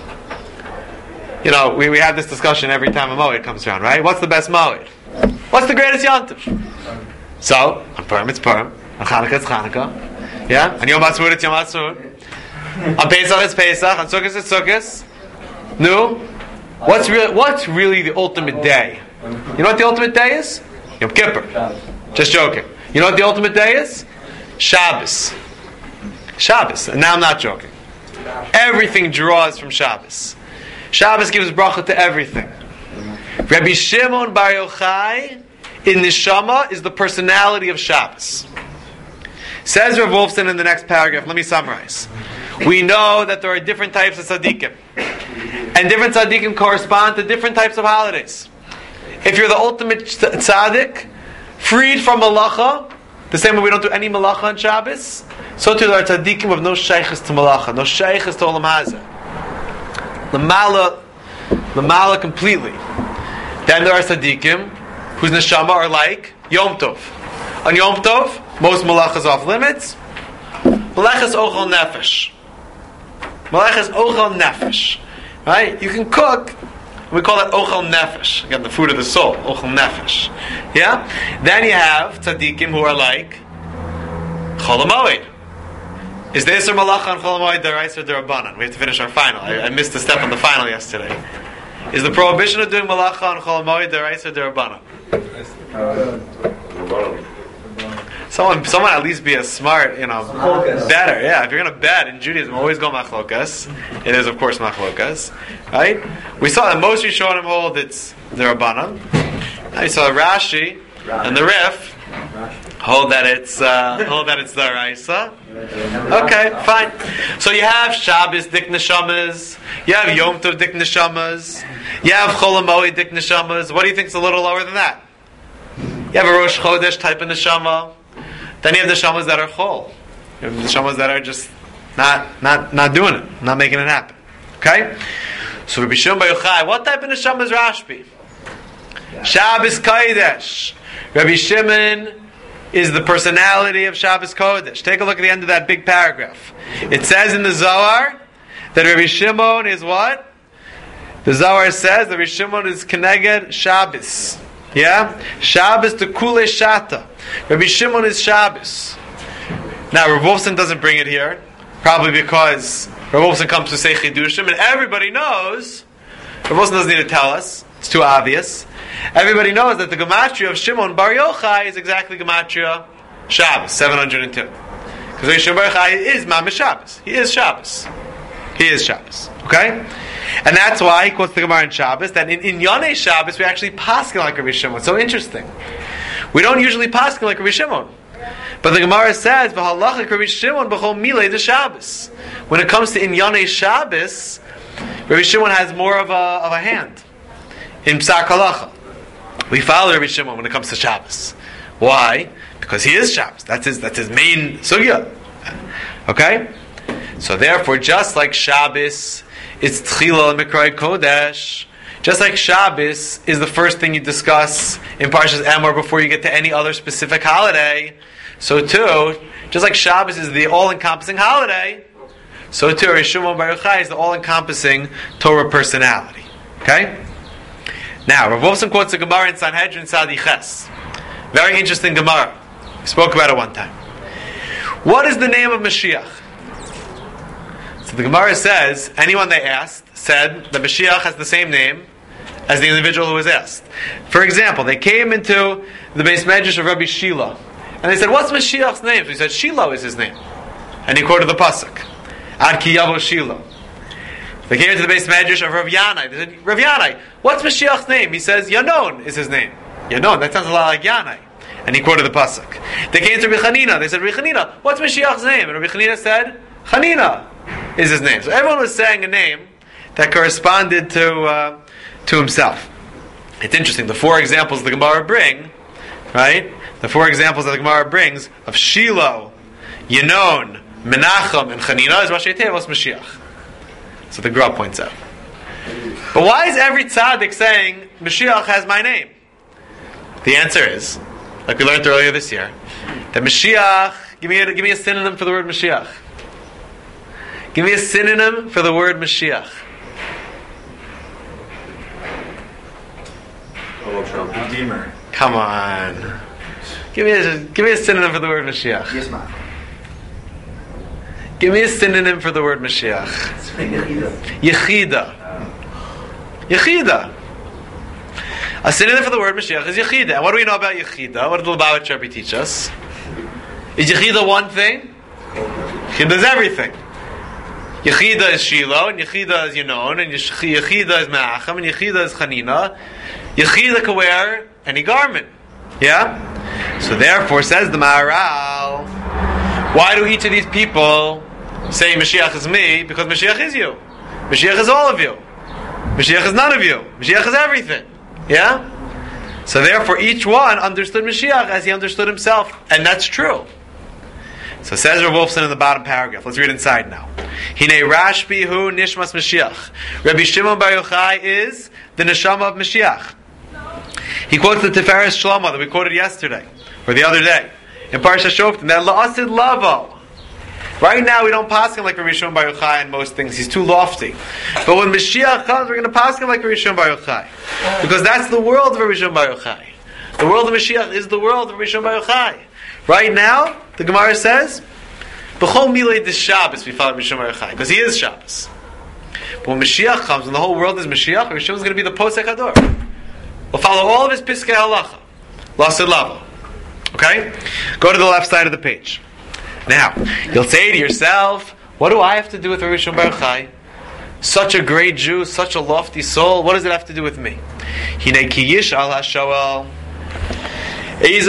you know, we, we have this discussion every time a Moed comes around, right? What's the best Moed? What's the greatest Yom Tov? So, on Purim it's Purim. On Chanukah it's Chanukah. Yeah? On Yom HaTzmaut it's Yom HaTzmaut. On Pesach it's Pesach. On Sukkot it's Sukkot. No? What's really, what's really the ultimate day? You know what the ultimate day is? Yom Kippur. Just joking. You know what the ultimate day is? Shabbos. Shabbos. And now I'm not joking. Everything draws from Shabbos. Shabbos gives bracha to everything. Rabbi Shimon Bar Yochai in Neshama is the personality of Shabbos. Says Rav Wolfson in the next paragraph. Let me summarize. We know that there are different types of tzaddikim, and different tzaddikim correspond to different types of holidays. If you're the ultimate tzaddik, freed from malacha, the same way we don't do any malacha on Shabbos, so too there are tzaddikim with no shaykhs to malacha, no shaykhs to olam hazeh. Lamala, lamala completely. Then there are tzaddikim whose neshama are like Yom Tov. On Yom Tov, most malachas off limits. Malachas ochel nefesh. Malachas ochel nefesh. Right? You can cook. We call that ochel nefesh. Again, the food of the soul. Ochel nefesh. Yeah? Then you have tzaddikim who are like Chol HaMoed. Is the Isser Malacha on Chol HaMoed D'Oraisa or D'Rabbanan? We have to finish our final. I, I missed a step on the final yesterday. Is the prohibition of doing Malacha on Chol HaMoed D'Oraisa or D'Rabbanan? Someone, someone at least be a smart, you know, better. Yeah, if you're going to bet in Judaism, always go machlokas. It is, of course, machlokas, right? We saw that most Rishonim hold it's the Rabbanan. Now you saw Rashi and the Rif hold that it's uh, hold that it's the Raisa. Okay, fine. So you have Shabbos dik neshamas, you have Yom Tov dik neshamas, you have Chol HaMoed dik neshamas. What do you think is a little lower than that? You have a Rosh Chodesh type of neshama. Then you have the neshamas that are chol. You have the neshamas that are just not not not doing it, not making it happen. Okay? So Rabbi Shimon Bar Yochai, what type of neshama is Rashbi? Shabbos Kodesh. Rabbi Shimon is the personality of Shabbos Kodesh. Take a look at the end of that big paragraph. It says in the Zohar that Rabbi Shimon is what? The Zohar says that Rabbi Shimon is Keneged Shabbos. Yeah? Shabbos to Kule Shata. Rabbi Shimon is Shabbos. Now, Rav Wolfson doesn't bring it here, probably because Rav Wolfson comes to say Chidushim, and everybody knows, Rav Wolfson doesn't need to tell us, it's too obvious. Everybody knows that the Gematria of Shimon Bar Yochai is exactly Gematria Shabbos, seven hundred two. Because Rabbi Shimon Bar Yochai is Mamish Shabbos. He is Shabbos. He is Shabbos. Okay? And that's why he quotes the Gemara in Shabbos, that in, in Yonei Shabbos we actually paskin like Rabbi Shimon. It's so interesting. We don't usually paskin like Rabbi Shimon. But the Gemara says, V'halachik Rabbi Shimon b'chol milei de Shabbos. When it comes to in Yonei Shabbos, Rabbi Shimon has more of a, of a hand. In Psak Halacha. We follow Rabbi Shimon when it comes to Shabbos. Why? Because he is Shabbos. That's his, that's his main sugya. Okay? So therefore, just like Shabbos, it's Tchila Mikrai Kodesh. Just like Shabbos is the first thing you discuss in Parshas Emor before you get to any other specific holiday, so too, just like Shabbos is the all-encompassing holiday, so too, Rabbi Shimon Bar Yochai is the all-encompassing Torah personality. Okay? Now, Rav Wolfson quotes the Gemara in Sanhedrin Sadi Ches. Very interesting Gemara. We spoke about it one time. What is the name of Mashiach? So the Gemara says, anyone they asked said that Mashiach has the same name as the individual who was asked. For example, they came into the Beis Medrash of Rabbi Shila, and they said, what's Mashiach's name? So he said, Shiloh is his name. And he quoted the Pasuk, Ad ki yavo Shiloh. They came into the Beis Medrash of Rav Yanai. They said, Rav Yanai, what's Mashiach's name? He says, Yanon is his name. Yanon, that sounds a lot like Yanai. And he quoted the Pasuk. They came to Rabbi Chanina. They said, Rabbi Chanina, what's Mashiach's name? And Rabbi Chanina said, Chanina is his name. So everyone was saying a name that corresponded to uh, to himself. It's interesting. The four examples the Gemara bring, right? The four examples that the Gemara brings of Shiloh, Yanon, Menachem, and Chanina is Rashi Tevos Mashiach. So the Gra points out. But why is every tzaddik saying Mashiach has my name? The answer is, like we learned earlier this year, that Mashiach. Give me a, give me a synonym for the word Mashiach. Give me a synonym for the word Mashiach. Redeemer. Come on. Give me a give me a synonym for the word Mashiach. Yes, ma'am. Give me a synonym for the word Mashiach. Yechida. Yechida. A synonym for the word Mashiach is Yechida. And what do we know about Yechida? What did the Lubavitch Rebbe teach us? Is Yechida one thing? Yechida is everything. Yechida is Shiloh, and Yechida is Yenon, and Yechida is Me'acham, and Yechida is Chanina. Yechida can wear any garment. Yeah? So therefore, says the Maharal, why do each of these people say Mashiach is me? Because Mashiach is you. Mashiach is all of you. Mashiach is none of you. Mashiach is everything. Yeah? So therefore, each one understood Mashiach as he understood himself. And that's true. So says Rav Wolfson in the bottom paragraph. Let's read inside now. Hine Rashbi hu nishmas Mashiach. Rabbi Shimon Bar Yochai is the neshama of Mashiach. He quotes the Tiferes Shlomo that we quoted yesterday, or the other day, in Parsha Shoftim, that la'asid lavo. Right now we don't pass him like Rabbi Shimon Bar Yochai in most things. He's too lofty. But when Mashiach comes, we're going to pass him like Rabbi Shimon Bar Yochai. Because that's the world of Rabbi Shimon Bar Yochai. The world of Mashiach is the world of Rabbi Shimon Bar Yochai. Right now, the Gemara says, B'chol milei dis Shabbos we follow Rabbi Shimon Bar Yochai, because he is Shabbos. But when Mashiach comes, when the whole world is Mashiach, Rabbi Shimon is going to be the Posek Hador. We'll follow all of his Piskei Halacha. Lasid Lavo. Okay? Go to the left side of the page. Now, you'll say to yourself, what do I have to do with Rabbi Shimon Bar Yochai? Such a great Jew, such a lofty soul, what does it have to do with me? Hinei ki yish al ha-shoel. Who am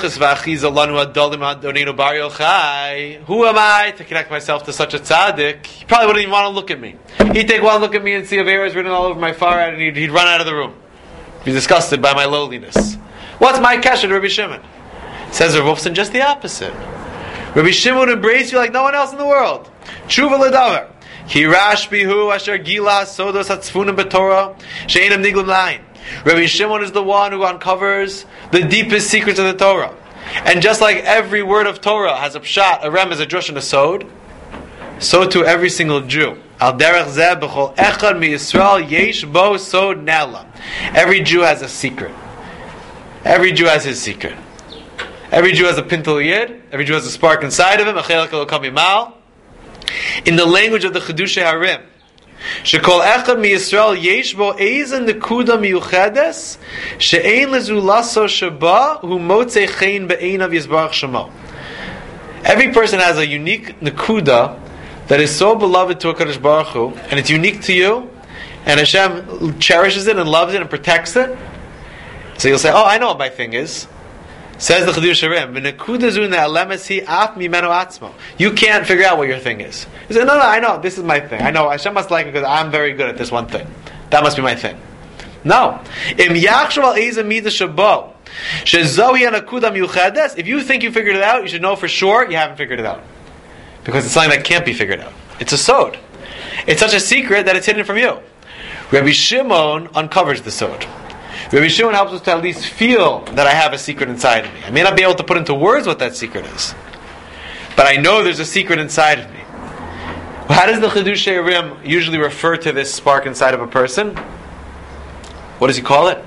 I to connect myself to such a tzaddik? He probably wouldn't even want to look at me. He'd take one look at me and see a Averas written all over my forehead, and he'd, he'd run out of the room. Be disgusted by my lowliness. What's my kesher to Rabbi Shimon? Says Rav Wolfson, just the opposite. Rabbi Shimon would embrace you like no one else in the world. Tshuva l'davar. Ki rashbihu asher gila sodos hatzfunim b'torah she'enam niglim lain. Rabbi Shimon is the one who uncovers the deepest secrets of the Torah. And just like every word of Torah has a pshat, a remez, a drush, and a sod, so too every single Jew. Al derech zeh b'chol echad mi Yisrael yesh bo sod ne'elam. Every Jew has a secret. Every Jew has his secret. Every Jew has a pintel yid. Every Jew has a spark inside of him. A chelak elokam yimal. In the language of the Chiddushei Harim, shekol echad mi Yisrael yesh bo eizah nekuda miyuchedes she'ein lezu laso sheba hu motzei chein be'einav yizbarach shemo. Every person has a unique nekuda that is so beloved to HaKadosh Baruch Hu, and it's unique to you, and Hashem cherishes it and loves it and protects it. So you'll say, oh, I know what my thing is. Says the Chiddushei Harim, you can't figure out what your thing is. You say, no, no, I know, this is my thing. I know, Hashem must like it because I'm very good at this one thing. That must be my thing. No. If you think you figured it out, you should know for sure you haven't figured it out. Because it's something that can't be figured out. It's a sod. It's such a secret that it's hidden from you. Rabbi Shimon uncovers the sod. Rabbi Shimon helps us to at least feel that I have a secret inside of me. I may not be able to put into words what that secret is, but I know there's a secret inside of me. How does the Chiddushei Harim usually refer to this spark inside of a person? What does he call it?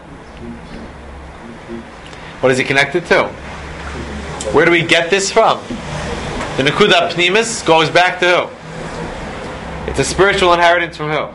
What is he connected to? Where do we get this from? The Nekuda Pnimis goes back to who? It's a spiritual inheritance from who?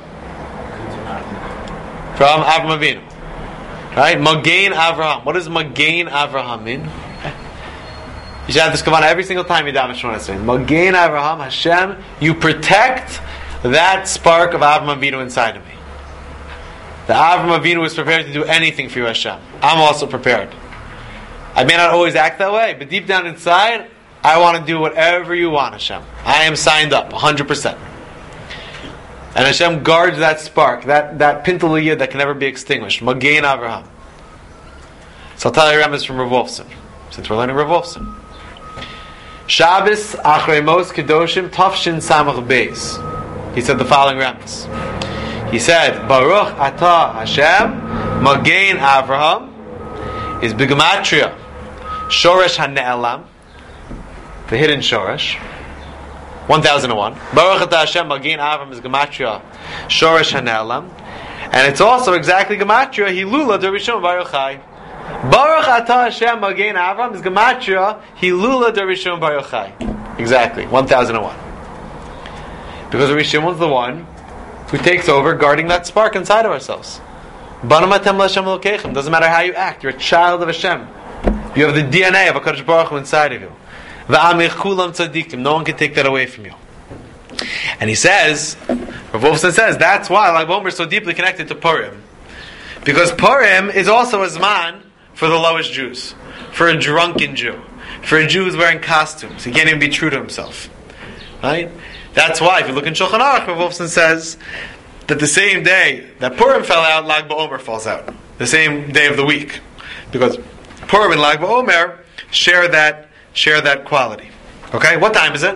From Avraham Avinu. Right? Magain Avraham. What does Magain Avraham mean? You should have this come on every single time you daven Shemona Esrei. Magain Avraham, Hashem, you protect that spark of Avraham Avinu inside of me. The Avraham Avinu is prepared to do anything for you, Hashem. I'm also prepared. I may not always act that way, but deep down inside, I want to do whatever you want, Hashem. I am signed up, one hundred percent. And Hashem guards that spark, that, that pintel yid that can never be extinguished. Magain Avraham. So I'll tell you a remez from Rav Wolfson, since we're learning Rav Wolfson. Shabbos Achrei Mos Kedoshim Tafshin Samach Beis. He said the following remez. He said, Baruch Atah Hashem Magain Avraham is B'gematria Shoresh HaNe'elam, the hidden Shoresh. one thousand one. Baruch Atah Hashem Magain Avraham is Gematria Shoresh HaNe'elam. And it's also exactly Gematria Hilula de Rabbi Shimon Bar Yochai. Baruch Atah Hashem Magain Avraham is Gematria Hilula de Rabbi Shimon Bar Yochai. Exactly, one thousand one. Because Rabbi Shimon's the one who takes over guarding that spark inside of ourselves. Doesn't matter how you act, you're a child of Hashem. You have the D N A of HaKadosh Baruch Hu inside of you. No one can take that away from you. And he says, Rav Wolfson says, that's why Lag BaOmer is so deeply connected to Purim. Because Purim is also a Zman for the lowest Jews. For a drunken Jew. For a Jew who's wearing costumes. He can't even be true to himself. Right? That's why, if you look in Shulchan Aruch, Rav Wolfson says that the same day that Purim fell out, Lag BaOmer falls out. The same day of the week. Because Purim and Lag BaOmer share that, share that quality. Okay? What time is it?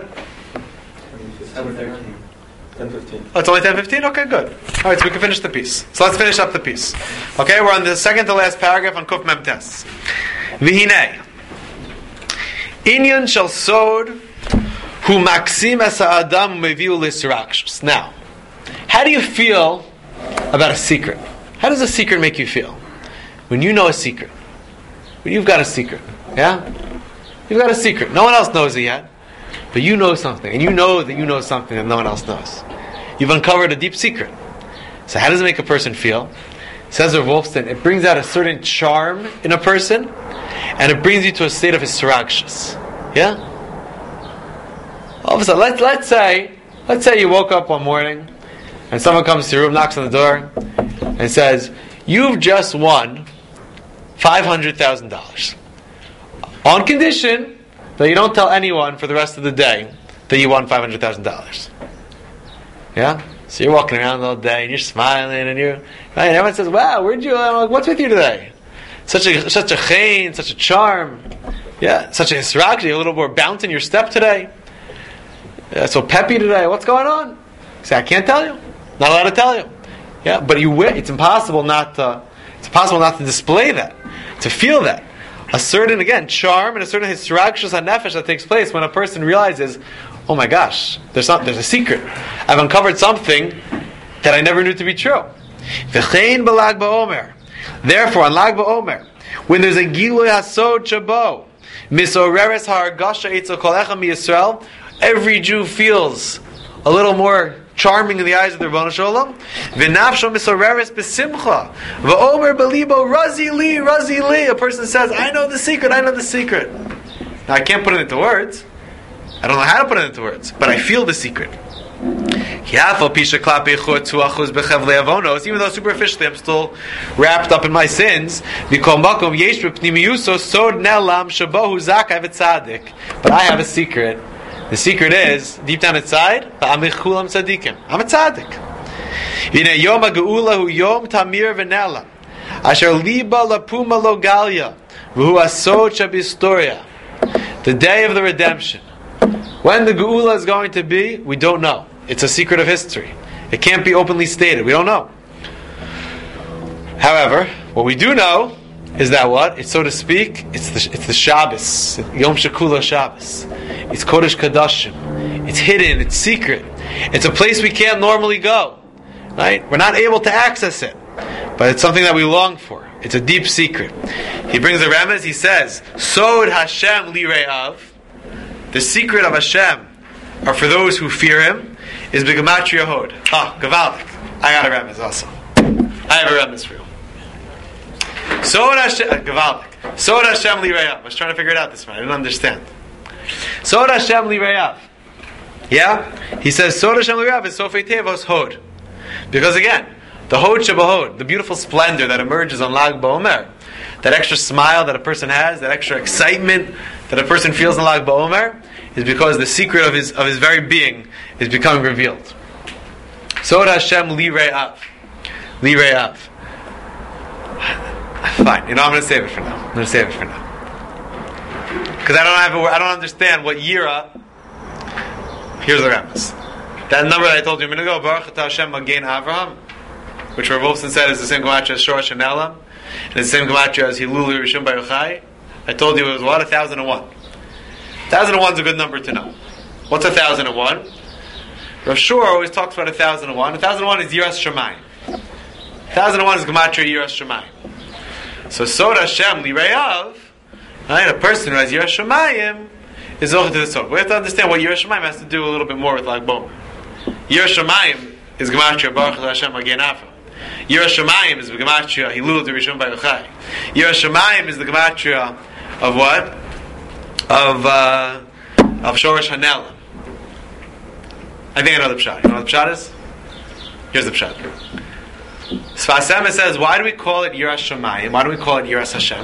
ten fifteen. Oh, it's only ten fifteen? Okay, good. Alright, so we can finish the piece. So let's finish up the piece. Okay, we're on the second to last paragraph on Kuf Mem Tes. V'hinei. Inyan shel sod hu maksim es ha'adam meviu l'sirakshus. Now, how do you feel about a secret? How does a secret make you feel? When you know a secret. When you've got a secret. Yeah? You've got a secret. No one else knows it yet. But you know something. And you know that you know something that no one else knows. You've uncovered a deep secret. So how does it make a person feel? Says Rav Wolfson, it brings out a certain charm in a person, and it brings you to a state of hisragshus. Yeah? All of a sudden, let's, let's say, let's say you woke up one morning, and someone comes to your room, knocks on the door, and says, you've just won five hundred thousand dollars. On condition that you don't tell anyone for the rest of the day that you won five hundred thousand dollars. Yeah? So you're walking around all day and you're smiling and you're right, and everyone says, wow, where'd you I'm like, what's with you today? Such a such a chain, such a charm. Yeah, such a hisrak, you're a little more bounce in your step today. Yeah, so peppy today, what's going on? You say, I can't tell you. Not allowed to tell you. Yeah, but you it's impossible not to it's impossible not to display that, to feel that. A certain, again, charm and a certain hisrakshus hanefesh that takes place when a person realizes, oh my gosh, there's not, there's a secret. I've uncovered something that I never knew to be true. V'chein b'Lag BaOmer. Therefore, on Lag BaOmer, when there's a gilui hasod shabo, misoreres ha'argasha etzel kol echad miYisrael, every Jew feels a little more charming in the eyes of the Rebbeinu Shalom. V'nafsho misoreres b'simcha. V'omer b'libo razi li, razi li. A person says, I know the secret, I know the secret. Now, I can't put it into words. I don't know how to put it into words, but I feel the secret. Even though superficially I'm still wrapped up in my sins, but I have a secret. The secret is, deep down inside, I'm a tzaddik. The day of the redemption. When the Geula is going to be, we don't know. It's a secret of history. It can't be openly stated. We don't know. However, what we do know is that what? It's, so to speak, it's the, it's the Shabbos. Yom Shekula Shabbos. It's Kodesh Kadashim. It's hidden. It's secret. It's a place we can't normally go. Right? We're not able to access it. But it's something that we long for. It's a deep secret. He brings a remez. He says, Sod Hashem li re'av. The secret of Hashem are for those who fear Him. Is B'gematria Hod. Ah, Gavaldik. I got a remez also. I have a remez for you. Sod Hashem, Gavaldik. Sod Hashem li re'av. I was trying to figure it out this morning. I didn't understand. Sod Hashem li re'av. Yeah? He says, Sod Hashem li re'av is Sofei Tevos Hod. Because again, the Hod Shebahod, the beautiful splendor that emerges on Lag BaOmer, that extra smile that a person has, that extra excitement that a person feels in Lag BaOmer, is because the secret of his of his very being is becoming revealed. Sod Hashem li re'av. Li re'av. Fine, you know, I'm going to save it for now. I'm going to save it for now. Because I don't have a, I don't understand what yira. Here's the remez. That number that I told you a minute ago, Baruch Atah Hashem Magen Avraham, which Rav Wolfson said is the same gematria as Shorosh and Elam, and it's the same gematria as Hilul Rishon Bar Yochai. I told you it was what? A thousand and one. A thousand and one is a good number to know. What's a thousand and one? Rav Shur always talks about a thousand and one. A thousand and one is Yiras Shamayim. A thousand and one is gematria Yiras Shamayim. So Sod Hashem Li Re'av, right? A person who has Yiras Shamayim is over to the Sod. We have to understand what Yiras Shamayim has to do a little bit more with Lag BaOmer. Yiras Shamayim is gematria Baruch Hashem Magen Avraham. Yiras Shamayim is the gematria Hilul Rishon Bar Yochai. Yiras Shamayim is the gematria of what? Of uh, of Shorosh Hanelam. I think I know the pshat. You know what the pshat is? Here's the pshat. Sfas Emes says, why do we call it Yiras Shamayim? Why do we call it Yiras Hashem?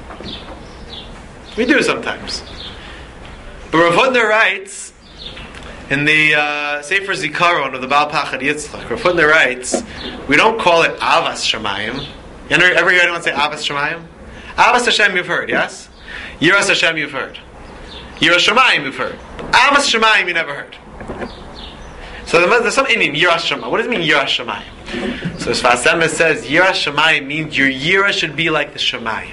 We do sometimes. But Rav Hutner writes, in the uh, Sefer Zikaron of the Baal Pachad Yitzchak, Rav Hutner writes, we don't call it Avas Shamayim. You ever, ever hear anyone say Avas Shamayim? Avas Hashem you've heard, yes? Yiras Hashem you've heard. Yiras Shamayim you've heard. Avas Shamayim you never heard. So there's some Indian, Yiras Shamayim. What does it mean, Yiras Shamayim? So Sfas Emes says, Yiras Shamayim means your Yira should be like the Shamayim.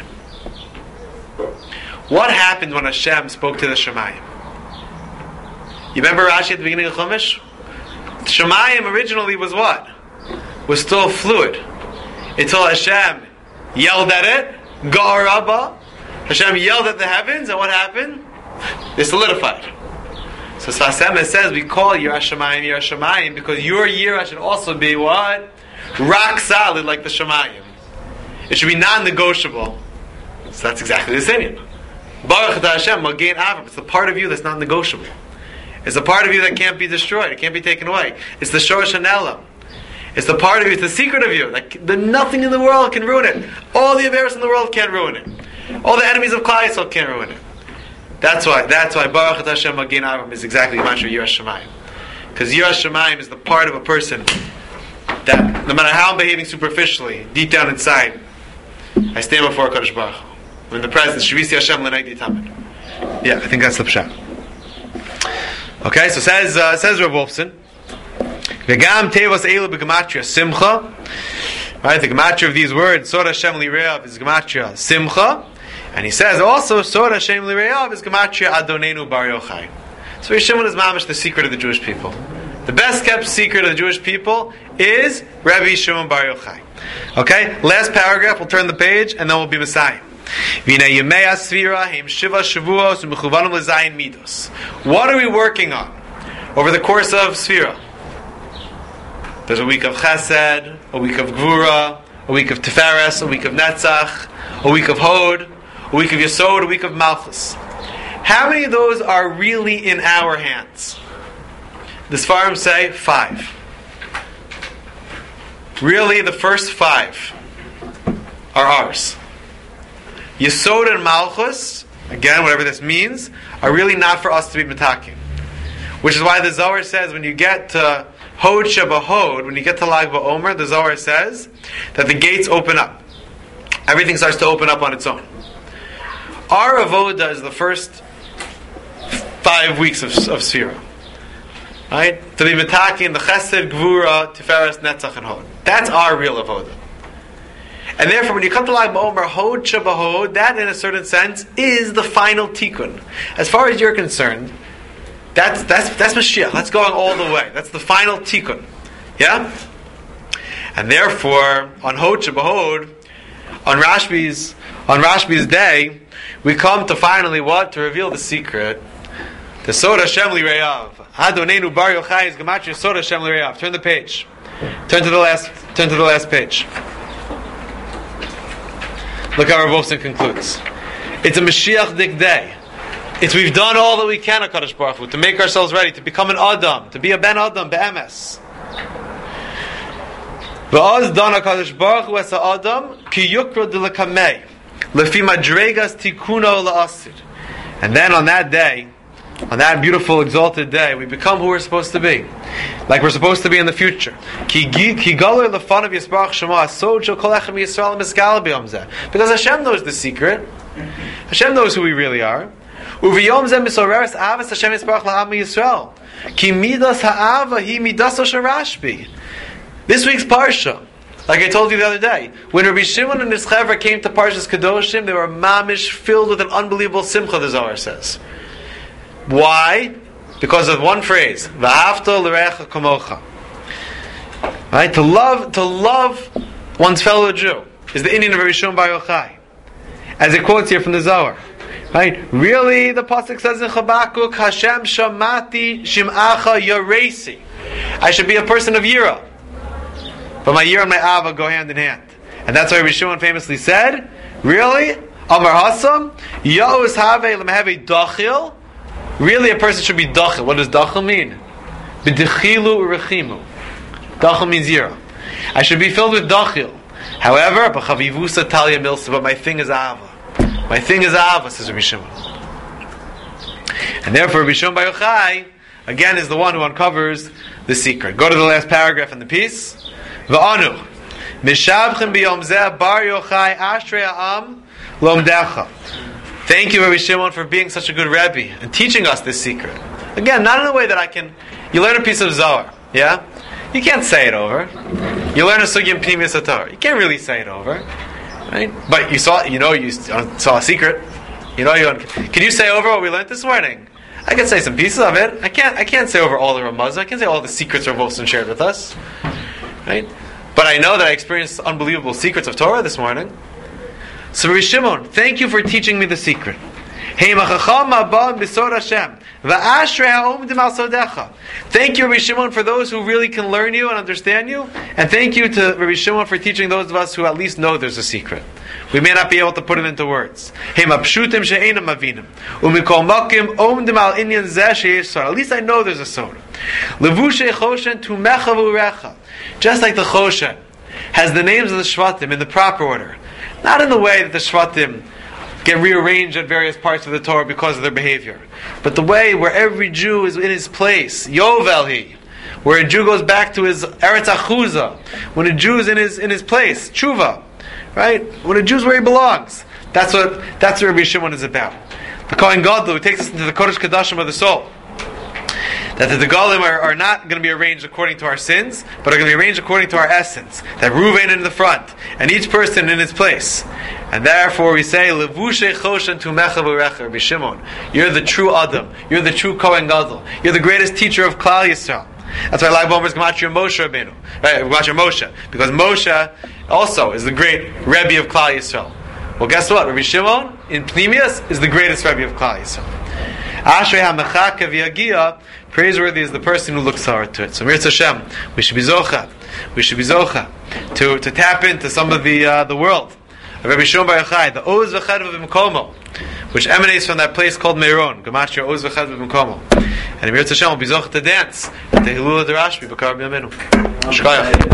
What happened when Hashem spoke to the Shamayim? You remember Rashi at the beginning of Chumash? The Shamayim originally was what? Was still fluid. Until Hashem yelled at it, Gar Rabba. Hashem yelled at the heavens, and what happened? They solidified. So Sfas Emes says we call Yiras Shamayim Yiras Shamayim because your Yira should also be what? Rock solid like the Shamayim. It should be non-negotiable. So that's exactly the same. Baruch Atah Hashem, Magen Avram. It's the part of you that's not negotiable. It's the part of you that can't be destroyed. It can't be taken away. It's the Shorosh Hanelam. It's the part of you, it's the secret of you. Like, the, nothing in the world can ruin it. All the Averos in the world can't ruin it. All the enemies of Klal Yisrael can't ruin it. That's why, that's why Baruch Atah Hashem Magen Avram is exactly Mashra Yiras Shamayim. Because Yiras Shamayim is the part of a person that, no matter how I'm behaving superficially, deep down inside, I stand before HaKadosh Baruch Hu. I'm in the presence, Shavisi Hashem L'nai Tamid. Yeah, I think that's the pshat. Okay, so says uh, says Rav Wolfson, V'gam tevos eilu b'gematria simcha. Right, the gematria of these words, Sod Hashem Li'reav, is gematria simcha, and he says also Sod Hashem Li'reav is gematria Adonenu Bar Yochai. So Yeshimon is mamish the secret of the Jewish people. The best kept secret of the Jewish people is Rabbi Shimon Bar Yochai. Okay, last paragraph. We'll turn the page, and then we'll be Messiah. What are we working on over the course of Sfira? There's a week of Chesed, a week of Gvura, a week of Tiferes, a week of Netzach, a week of Hod, a week of Yesod, a week of Malchus. How many of those are really in our hands? The Sfarim say five. Really, the first five are ours. Yesod and Malchus, again, whatever this means, are really not for us to be metakim. Which is why the Zohar says when you get to Hod Shebahod, when you get to Lag BaOmer, the Zohar says that the gates open up. Everything starts to open up on its own. Our Avoda is the first five weeks of, of Sfira. Right? To be metakim, the Chesed, Gvura, Tiferes, Netzach, and Hod. That's our real Avoda. And therefore, when you come to Lag BaOmer, Hod Shebahod, that in a certain sense is the final tikkun. As far as you're concerned, that's that's that's Mashiach. That's going all the way. That's the final tikkun. Yeah? And therefore, on Hod Shebahod, on Rashbi's on Rashbi's day, we come to finally what? To reveal the secret. The Sod Hashem Li'reav. Adonenu Bar Yochai is Gematria Sod Hashem Li'reav. Turn the page. Turn to the last turn to the last page. Look how Rav Wolfson concludes. It's a Mashiach-dik day. It's we've done all that we can, HaKadosh Baruch Hu, to make ourselves ready, to become an Adam, to be a Ben Adam, Be'emes. V'az dan HaKadosh Baruch Hu es Adam ki yukra de l'kamei lefi madregas tikuno la'asid. And then on that day, on that beautiful, exalted day, we become who we're supposed to be. Like we're supposed to be in the future. Because Hashem knows the secret. Hashem knows who we really are. This week's Parsha, like I told you the other day, when Rabbi Shimon and his Chevra came to Parshas Kedoshim, they were mamish, filled with an unbelievable simcha, the Zohar says. Why? Because of one phrase, "V'ahavta l'recha kamocha." Right? To love, to love one's fellow Jew is the Indian of Rabbi Shimon Bar Yochai, as it quotes here from the Zohar. Right? Really, the pasuk says in Chabakuk, "Hashem shamati shim'acha yaresi." I should be a person of yira, but my yira and my ava go hand in hand, and that's why Rabbi Shimon famously said, "Really, Amar Hasam Ya'us have lemehave dachil." Really, a person should be dachil. What does dachil mean? B'dechilu urechimu. Dachil means zero. I should be filled with dachil. However, b'chavivusa talia milsa, but my thing is ava. My thing is ava, says Rabbi Shimon. And therefore, Rabbi Shimon Bar Yochai, again, is the one who uncovers the secret. Go to the last paragraph in the piece. V'anu. Mishabchem b'yom zeh bar Yochai ashrei ha'am lomdecha. Thank you, Rabbi Shimon, for being such a good Rebbe and teaching us this secret. Again, not in a way that I can... You learn a piece of Zohar, yeah? You can't say it over. You learn a sugya in Pnimius HaTorah. You can't really say it over, right? But you saw, you know, you saw a secret. You know, you can you say over what we learned this morning? I can say some pieces of it. I can't. I can't say over all the Ramazah. I can't say all the secrets Rav Wolfson shared with us, right? But I know that I experienced unbelievable secrets of Torah this morning. So, Rabbi Shimon, thank you for teaching me the secret. Thank you, Rabbi Shimon, for those who really can learn you and understand you. And thank you to Rabbi Shimon for teaching those of us who at least know there's a secret. We may not be able to put it into words. At least I know there's a soda. Just like the Choshen has the names of the Shvatim in the proper order. Not in the way that the Shvatim get rearranged at various parts of the Torah because of their behavior, but the way where every Jew is in his place, Yovel he, where a Jew goes back to his Eretz Achuzah, when a Jew is in his in his place, Tshuva, right? When a Jew's where he belongs. That's what that's what Rabbi Shimon is about. The Kohen Gadol, who takes us into the Kodesh Kodashim of the soul. That the Degalim are, are not going to be arranged according to our sins, but are going to be arranged according to our essence. That Ruvain in the front, and each person in its place. And therefore we say, Levushe Choshen Tumecha V'Recha, Rabbi Shimon. You're the true Adam. You're the true Kohen Gadol. You're the greatest teacher of Klal Yisrael. That's why Lag Bomer is Gematria Moshe Rabbeinu. Right, Gematria Moshe. Because Moshe also is the great Rebbe of Klal Yisrael. Well, guess what? Rabbi Shimon, in Pnimius, is the greatest Rebbe of Klal Yisrael. Ashrei HaMechaka V'Yagia, praiseworthy is the person who looks forward to it. So Mirz Hashem, we should be zocha, we should be zocha to, to tap into some of the uh, the world of Rabbi Shimon Bar Yochai, the Oz V'Chedva B'Mkomo, which emanates from that place called Meiron, Gematria Oz V'Chedva B'Mkomo. And Mirz Hashem will be zocha to dance, to Hilula Derashvi B'Kar B'Yamenu. Shkayach.